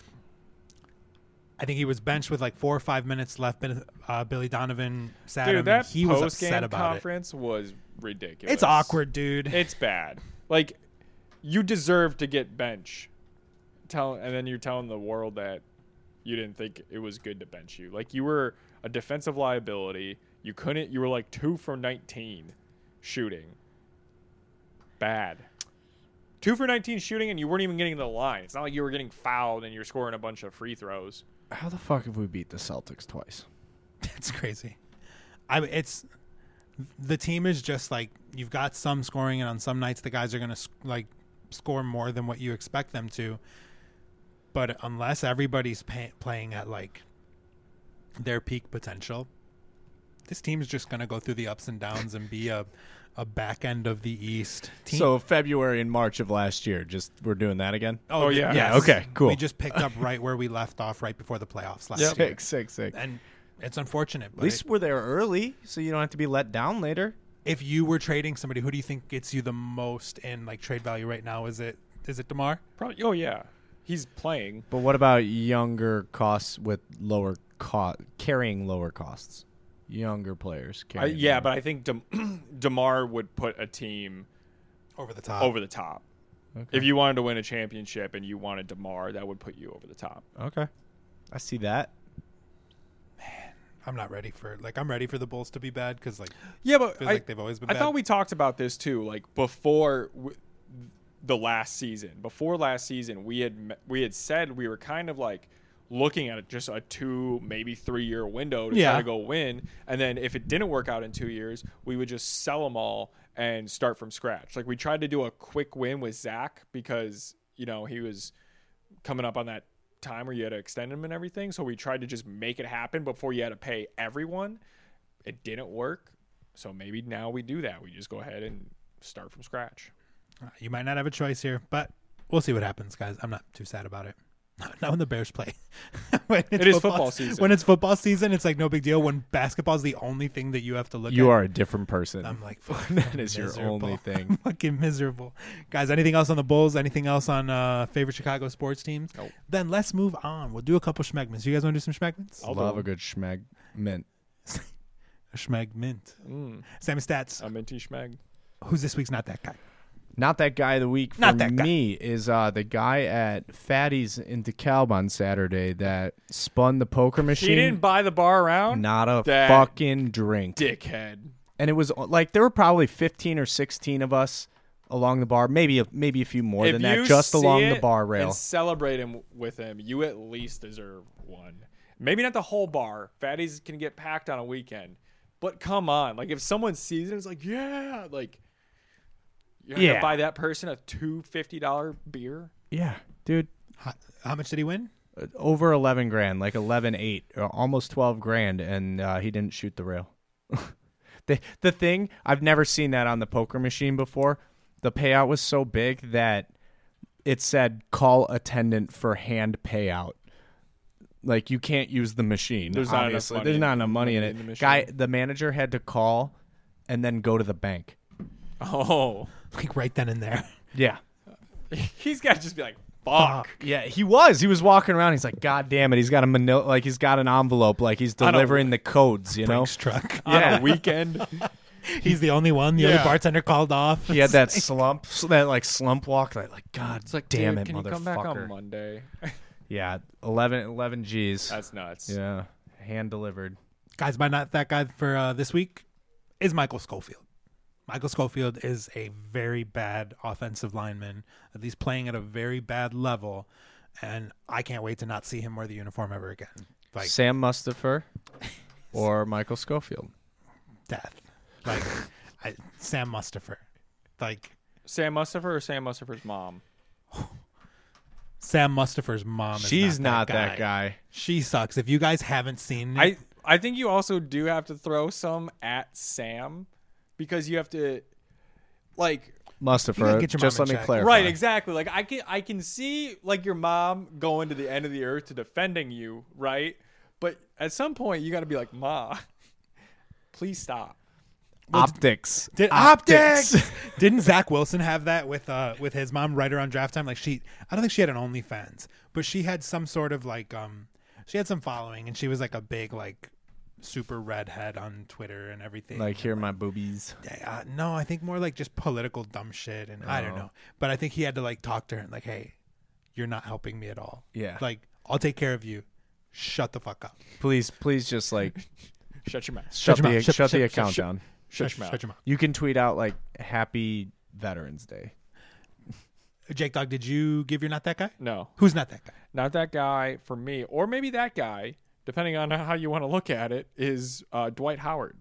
S2: I think he was benched with like four or five minutes left. Uh, Billy Donovan sat
S3: Dude,
S2: him.
S3: that
S2: he was
S3: post
S2: upset
S3: game
S2: about it.
S3: conference was ridiculous.
S2: It's awkward, dude.
S3: It's bad. Like, you deserve to get bench. Tell, and then you're telling the world that you didn't think it was good to bench you. Like, you were a defensive liability. You couldn't. You were like two for nineteen shooting. Bad. Two for nineteen shooting, and you weren't even getting to the line. It's not like you were getting fouled and you're scoring a bunch of free throws.
S4: How the fuck have we beat the Celtics twice?
S2: It's crazy. I it's the team is just like you've got some scoring, and on some nights the guys are gonna like score more than what you expect them to. But unless everybody's pay, playing at like their peak potential, this team is just gonna go through the ups and downs and be a a back end of the East team.
S4: So February and March of last year, just we're doing that again?
S3: Oh,
S2: th-
S3: yeah.
S4: Yeah, okay, cool.
S2: We just picked up right where we left off right before the playoffs last
S3: Yep.
S2: year,
S4: Sick, sick, sick.
S2: and it's unfortunate.
S4: At
S2: But
S4: least
S2: it-
S4: we're there early, so you don't have to be let down later.
S2: if you were trading somebody, who do you think gets you the most in like trade value right now? Is it is it DeMar?
S3: Probably. Oh yeah, he's playing.
S4: But what about younger costs with lower cost, carrying lower costs? Younger players.
S3: I,
S4: Carrying
S3: yeah,
S4: lower-
S3: but I think De- DeMar would put a team
S2: Over the top.
S3: over the top.
S4: Okay.
S3: If you wanted to win a championship and you wanted DeMar, that would put you over the top.
S4: Okay. I see that.
S2: I'm not ready for like I'm ready for the Bulls to be bad because like
S3: Yeah, but
S2: I feel
S3: I,
S2: like they've always been
S3: I
S2: bad.
S3: thought we talked about this too, like before w- the last season. Before last season, we had me- we had said we were kind of like looking at just a two, maybe three year window to
S2: Yeah.
S3: try to go win, and then if it didn't work out in two years, we would just sell them all and start from scratch. Like we tried to do a quick win with Zach because you know he was coming up on that time where you had to extend him and everything, so we tried to just make it happen before you had to pay everyone. It didn't work, so maybe now we do that. We just go ahead and start from scratch.
S2: you might not have a choice here, but we'll see what happens, guys. I'm not too sad about it. Not when the Bears play. when it's
S3: It is football season.
S2: When it's football season, it's like no big deal. When basketball is the only thing that you have to look at,
S4: You are a different person.
S2: I'm like, fuck,
S4: That
S2: I'm
S4: is your
S2: miserable.
S4: only thing.
S2: I'm fucking miserable. Guys, anything else on the Bulls? Anything else on uh, favorite Chicago sports teams?
S3: Nope.
S2: Then let's move on. We'll do a couple schmegments. You guys want to do some schmegments?
S3: I'll do
S4: Love a
S3: them.
S4: good schmeg mint.
S2: A schmegmint.
S3: Mm,
S2: Sammy Stats.
S3: a minty schmeg.
S2: Who's this week's not that guy?
S4: Not that guy of the week for
S2: Not that guy.
S4: me is uh, the guy at Fatty's in DeKalb on Saturday that spun the poker machine.
S3: He didn't buy the bar around?
S4: Not a
S3: That
S4: fucking drink.
S3: Dickhead.
S4: And it was like there were probably fifteen or sixteen of us along the bar, maybe a, maybe a few more
S3: If
S4: than
S3: you
S4: that, just
S3: see
S4: along
S3: it
S4: the bar rail.
S3: and celebrate him with him, you at least deserve one. Maybe not the whole bar. Fatties can get packed on a weekend. But come on. Like, if someone sees it, it's like, yeah. Like, you're going to
S4: Yeah.
S3: buy that person a two hundred fifty dollars beer?
S4: Yeah, dude,
S2: How, how much did he win?
S4: uh, over eleven grand, like eleven eight, or almost twelve grand, and uh, he didn't shoot the rail. the the thing I've never seen that on the poker machine before. The payout was so big that it said call attendant for hand payout. Like, you can't use the machine.
S3: There's not enough
S4: obviously.
S3: money
S4: There's
S3: in-
S4: not enough money in
S3: in the
S4: it.
S3: machine.
S4: Guy, the manager had to call and then go to the bank.
S3: Oh,
S2: Like right then and there.
S4: Yeah.
S3: he's got to just be like, fuck.
S4: Yeah, he was. He was walking around. He's like, God damn it. He's got a manila, like he's got an envelope, like he's
S3: On a-
S4: delivering the codes, you know?
S2: Brinks truck.
S3: On
S4: Yeah.
S3: a weekend.
S2: He's the only one. The
S3: Yeah.
S2: other bartender called off.
S4: He had that slump, that like slump walk. Like, like God
S3: It's like,
S4: damn
S3: dude,
S4: it,
S3: can you come back on
S4: motherfucker.
S3: Monday?
S4: Yeah, eleven, eleven G's.
S3: That's nuts.
S4: Yeah, hand delivered.
S2: Guys, my not that guy for uh, this week is Michael Schofield. Michael Schofield is a very bad offensive lineman. He's playing at a very bad level, and I can't wait to not see him wear the uniform ever again. Like
S4: Sam Mustipher or Michael Schofield.
S2: death. Like I, Sam Mustipher. Like
S3: Sam Mustipher or Sam Mustipher's mom?
S2: Sam Mustipher's mom is
S4: She's
S2: not,
S4: not
S2: that, guy.
S4: that guy.
S2: She sucks. If you guys haven't seen it,
S3: I I think you also do have to throw some at Sam because you have to like
S2: You gotta
S4: Mustipher.
S2: get your
S4: Just
S2: mom
S4: let
S2: in
S4: me
S2: check.
S4: clarify.
S3: right, exactly. Like I can I can see like your mom going to the end of the earth to defending you, right? But at some point you got to be like, "Ma, please stop."
S4: Optics.
S2: Did optics? Didn't Zach Wilson have that with uh with his mom right around draft time? Like she, I don't think she had an OnlyFans, but she had some sort of like um, she had some following, and she was like a big like super redhead on Twitter and everything.
S4: Like, here are my boobies.
S2: uh, no, I think more like just political dumb shit, and I don't
S4: Oh.
S2: know. But I think he had to like talk to her and like, hey, you're not helping me at all.
S4: Yeah.
S2: Like I'll take care of you. Shut the fuck up.
S4: Please, please just like
S3: Shut your mouth.
S4: shut,
S2: your
S4: the
S2: mouth. Shut-
S4: shut the
S2: shut-
S4: account
S2: shut-
S4: down.
S3: Shut your mouth.
S2: Shut your mouth.
S4: You can tweet out like Happy Veterans Day.
S2: Jake Dog, did you give your not that guy?
S3: No.
S2: Who's not that guy?
S3: Not that guy for me, or maybe that guy, depending on how you want to look at it, is uh, Dwight Howard.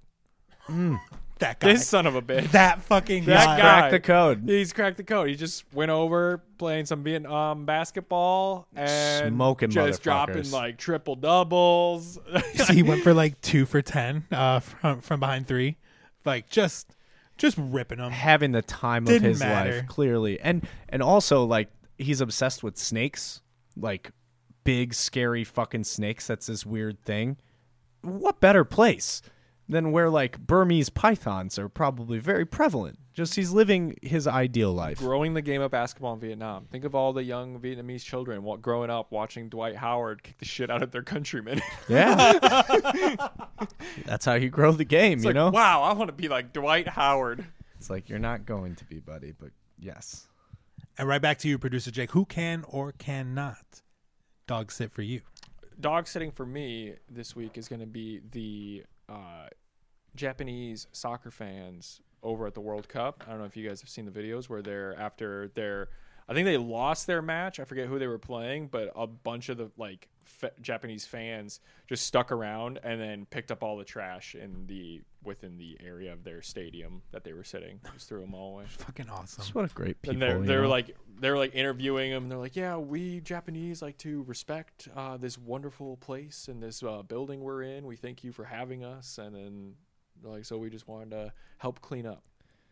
S2: That guy.
S3: This son of a bitch.
S2: that fucking
S3: That
S2: guy.
S3: guy.
S4: Crack the code.
S3: He's cracked the code. He just went over playing some Vietnam basketball and
S4: Smoking
S3: just dropping
S4: motherfuckers.
S3: like triple doubles.
S2: So he went for like two for ten uh, from from behind three, like just just ripping them.
S4: Having the time of
S2: Didn't
S4: his
S2: matter.
S4: life, clearly. And and also like he's obsessed with snakes, like big scary fucking snakes. That's this weird thing. What better place than where like Burmese pythons are probably very prevalent? Just he's living his ideal life.
S3: Growing the game of basketball in Vietnam. Think of all the young Vietnamese children wa- growing up watching Dwight Howard kick the shit out of their countrymen.
S4: Yeah. That's how you grow the game,
S3: It's
S4: you
S3: like,
S4: know?
S3: wow, I want to be like Dwight Howard.
S4: It's like you're not going to be, buddy, but yes.
S2: And right back to you, producer Jake. Who can or cannot dog sit for you?
S3: Dog sitting for me this week is going to be the uh, Japanese soccer fans over at the World Cup. I don't know if you guys have seen the videos where they're after their, I think they lost their match. I forget who they were playing, but a bunch of the like f- Japanese fans just stuck around and then picked up all the trash in the within the area of their stadium that they were sitting. Just threw them all away.
S2: Fucking awesome.
S4: That's what a great people.
S3: And they're
S4: you
S3: they're
S4: know?
S3: like they're like interviewing him. And they're like, yeah, we Japanese like to respect uh, this wonderful place and this uh, building we're in. We thank you for having us. And then they're like, so we just wanted to help clean up.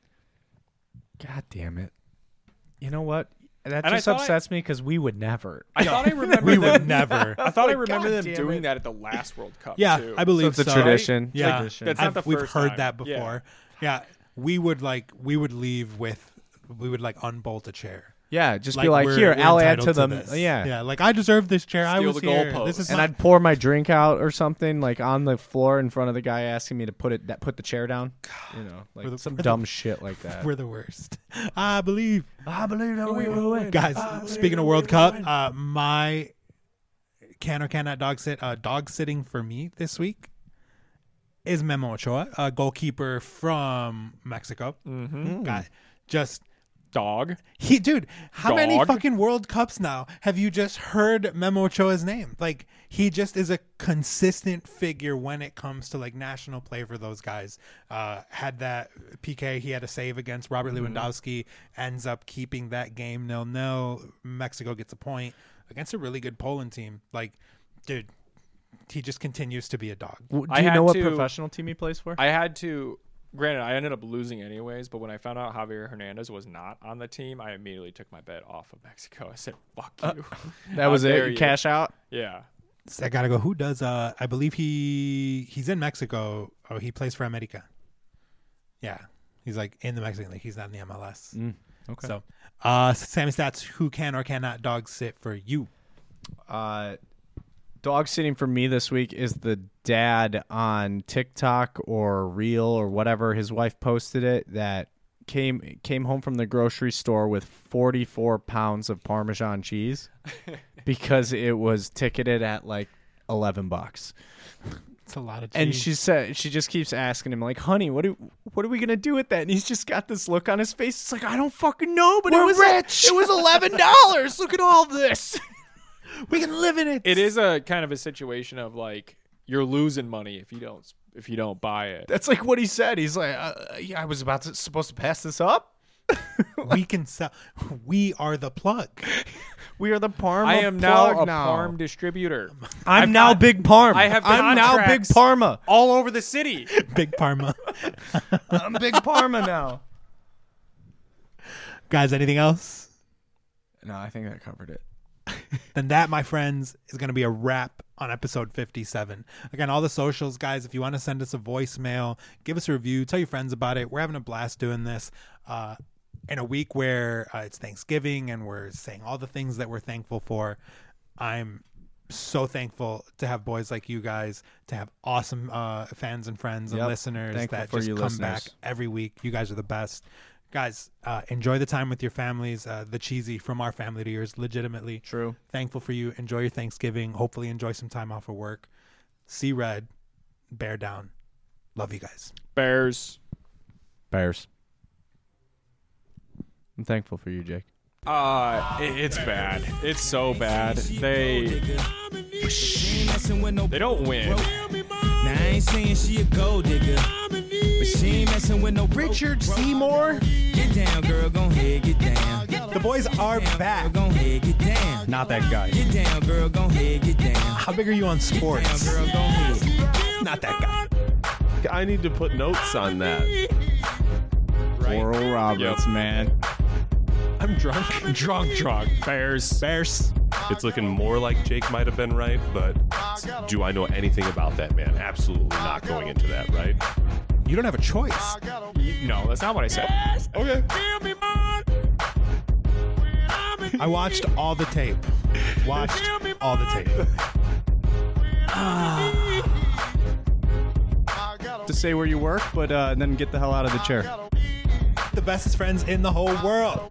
S4: God damn it. You know what? That
S3: And I
S4: just
S3: thought I-
S4: upsets me because we would never.
S3: I thought I remember
S2: We
S3: them,
S2: would never.
S3: I thought I
S4: Like,
S3: remember
S4: God
S3: them
S4: damn
S3: doing
S4: it.
S3: that at the last World Cup.
S2: Yeah,
S3: too.
S2: I believe
S4: So it's a
S2: so.
S4: tradition.
S2: Yeah,
S4: Tradition.
S3: That's not the
S2: I've- we've
S3: first
S2: heard
S3: time.
S2: that
S3: Yeah.
S2: before. Yeah. we would like we would leave with we would like unbolt a chair.
S4: Yeah, just be like,
S2: we're-
S4: here,
S2: we're
S4: I'll add
S2: entitled
S4: to them.
S2: this.
S4: yeah.
S2: yeah. Like I deserve this chair. I
S3: Steal
S2: was
S3: the
S2: here.
S3: goalpost.
S2: This is
S4: And
S2: my-
S4: I'd pour my drink out or something like on the floor in front of the guy asking me to put it that put the chair down. You know, like
S2: For the-
S4: some
S2: for the-
S4: dumb shit like that.
S2: We're the worst. I believe.
S4: I believe that
S3: we will win.
S2: Guys,
S3: I believe
S2: speaking
S3: that
S2: of
S3: we
S2: World
S3: will
S2: Cup,
S3: win.
S2: uh, my can or cannot dog sit, uh, dog sitting for me this week is Memo Ochoa, a goalkeeper from Mexico.
S3: Mm-hmm.
S2: Guy, just
S3: Dog.
S2: he, dude. How many
S3: Dog.
S2: fucking World Cups now have you just heard Memo Ochoa's name? Like he just is a consistent figure when it comes to like national play for those guys. Uh, had that P K, he had a save against Robert Lewandowski, ends up keeping that game nil nil. Mexico gets a point against a really good Poland team. Like, dude, he just continues to be a dog.
S4: W- Do
S3: I
S4: you
S3: had
S4: know what
S3: to-
S4: professional team he plays for?
S3: I had to. Granted, I ended up losing anyways, but when I found out Javier Hernandez was not on the team, I immediately took my bet off of Mexico. I said, fuck you.
S4: that
S3: How
S4: was
S3: dare
S4: it.
S3: you.
S4: Cash out.
S3: Yeah.
S2: So I gotta go. Who does? Uh, I believe he he's in Mexico. Oh, he plays for America. Yeah, he's like in the Mexican League. He's not in the M L S.
S4: Mm, okay.
S2: So, uh, Sammy Stats. Who can or cannot dog sit for you?
S4: Uh, dog sitting for me this week is the dad on TikTok or Reel or whatever. His wife posted it that came came home from the grocery store with forty-four pounds of Parmesan cheese because it was ticketed at like eleven bucks.
S2: It's a lot of cheese.
S4: And she said she just keeps asking him like, "Honey, what do what are we gonna do with that?" And he's just got this look on his face. It's like, I don't fucking know, but
S2: We're
S4: it was
S2: rich.
S4: it was eleven dollars. Look at all this.
S2: We can live in it.
S3: It is a kind of a situation of like you're losing money if you don't if you don't buy it.
S4: That's like what he said. He's like, uh, yeah, I was about to supposed to pass this up.
S2: We can sell. We are the plug.
S4: We are the Parma.
S3: I am now
S4: plug
S3: a
S4: now.
S3: Parm distributor.
S4: I'm
S3: I've
S4: now
S3: got-
S4: Big Parm.
S3: I have
S4: I'm now Big
S3: contracts
S4: Parma.
S3: all over the city.
S2: Big Parma.
S4: I'm Big Parma now.
S2: Guys, anything else?
S4: No, I think that covered it.
S2: Then that, my friends, is going to be a wrap on episode fifty-seven. Again, all the socials, guys, if you want to send us a voicemail, give us a review, tell your friends about it. We're having a blast doing this uh, in a week where uh, it's Thanksgiving and we're saying all the things that we're thankful for. I'm so thankful to have boys like you guys, to have awesome uh, fans and friends and
S4: Yep.
S2: listeners
S4: Thankful
S2: that
S4: for
S2: just
S4: you
S2: come
S4: listeners.
S2: back every week. You guys are the best. Guys, uh, enjoy the time with your families. Uh, the cheesy from our family to yours, legitimately.
S4: True.
S2: Thankful for you. Enjoy your Thanksgiving. Hopefully enjoy some time off of work. See red. Bear down. Love you guys.
S3: Bears.
S4: Bears. I'm thankful for you, Jake.
S3: Uh, it, it's bad. It's so bad. They they don't win.
S5: Now I ain't saying she a gold digger, but she ain't messing with no
S2: Richard Seymour.
S5: Get down, girl, gon' head, get down.
S2: The boys are
S5: Girl,
S2: back.
S5: gon' head, get down.
S2: Not that guy.
S5: Get down, girl, gon' head, get down.
S2: How big are you on
S5: Down,
S2: sports?
S5: girl, gon' head.
S2: Not that guy.
S6: I need to put notes on that.
S3: Right?
S4: Oral Roberts,
S3: Yep.
S4: man.
S2: I'm drunk.
S3: Drunk, drunk. Bears.
S2: Bears.
S6: It's looking more like Jake might have been right, but do I know anything about that man? Absolutely not going into that, right?
S2: You don't have a choice.
S3: No, that's not what I said.
S6: Okay.
S2: I watched all the tape. Watched all the tape.
S4: To say where you work, but uh, then get the hell out of the chair.
S2: The bestest friends in the whole world.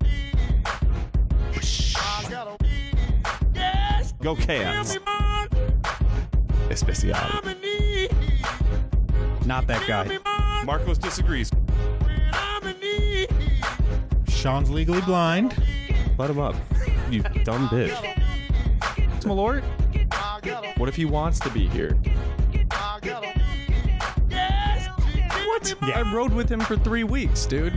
S6: Go Chaos. Especial.
S4: Not that guy.
S6: Marcos disagrees.
S2: Sean's legally blind.
S6: Let him up. You dumb bitch.
S3: Malort? What if he wants to be here?
S4: What?
S2: Yeah.
S4: I rode with him for three weeks, dude.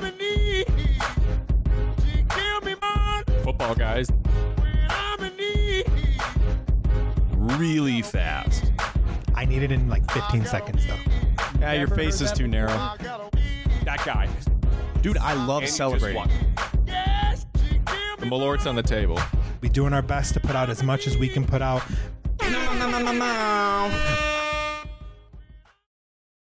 S3: Football guys.
S6: Really fast.
S2: I need it in like fifteen seconds, though.
S4: Yeah, your face is too narrow.
S3: That guy.
S4: Dude, I love
S6: And he just
S4: celebrating.
S6: won.
S3: The Malort's on the table.
S2: Be doing our best to put out as much as we can put out.
S5: No, no, no, no, no.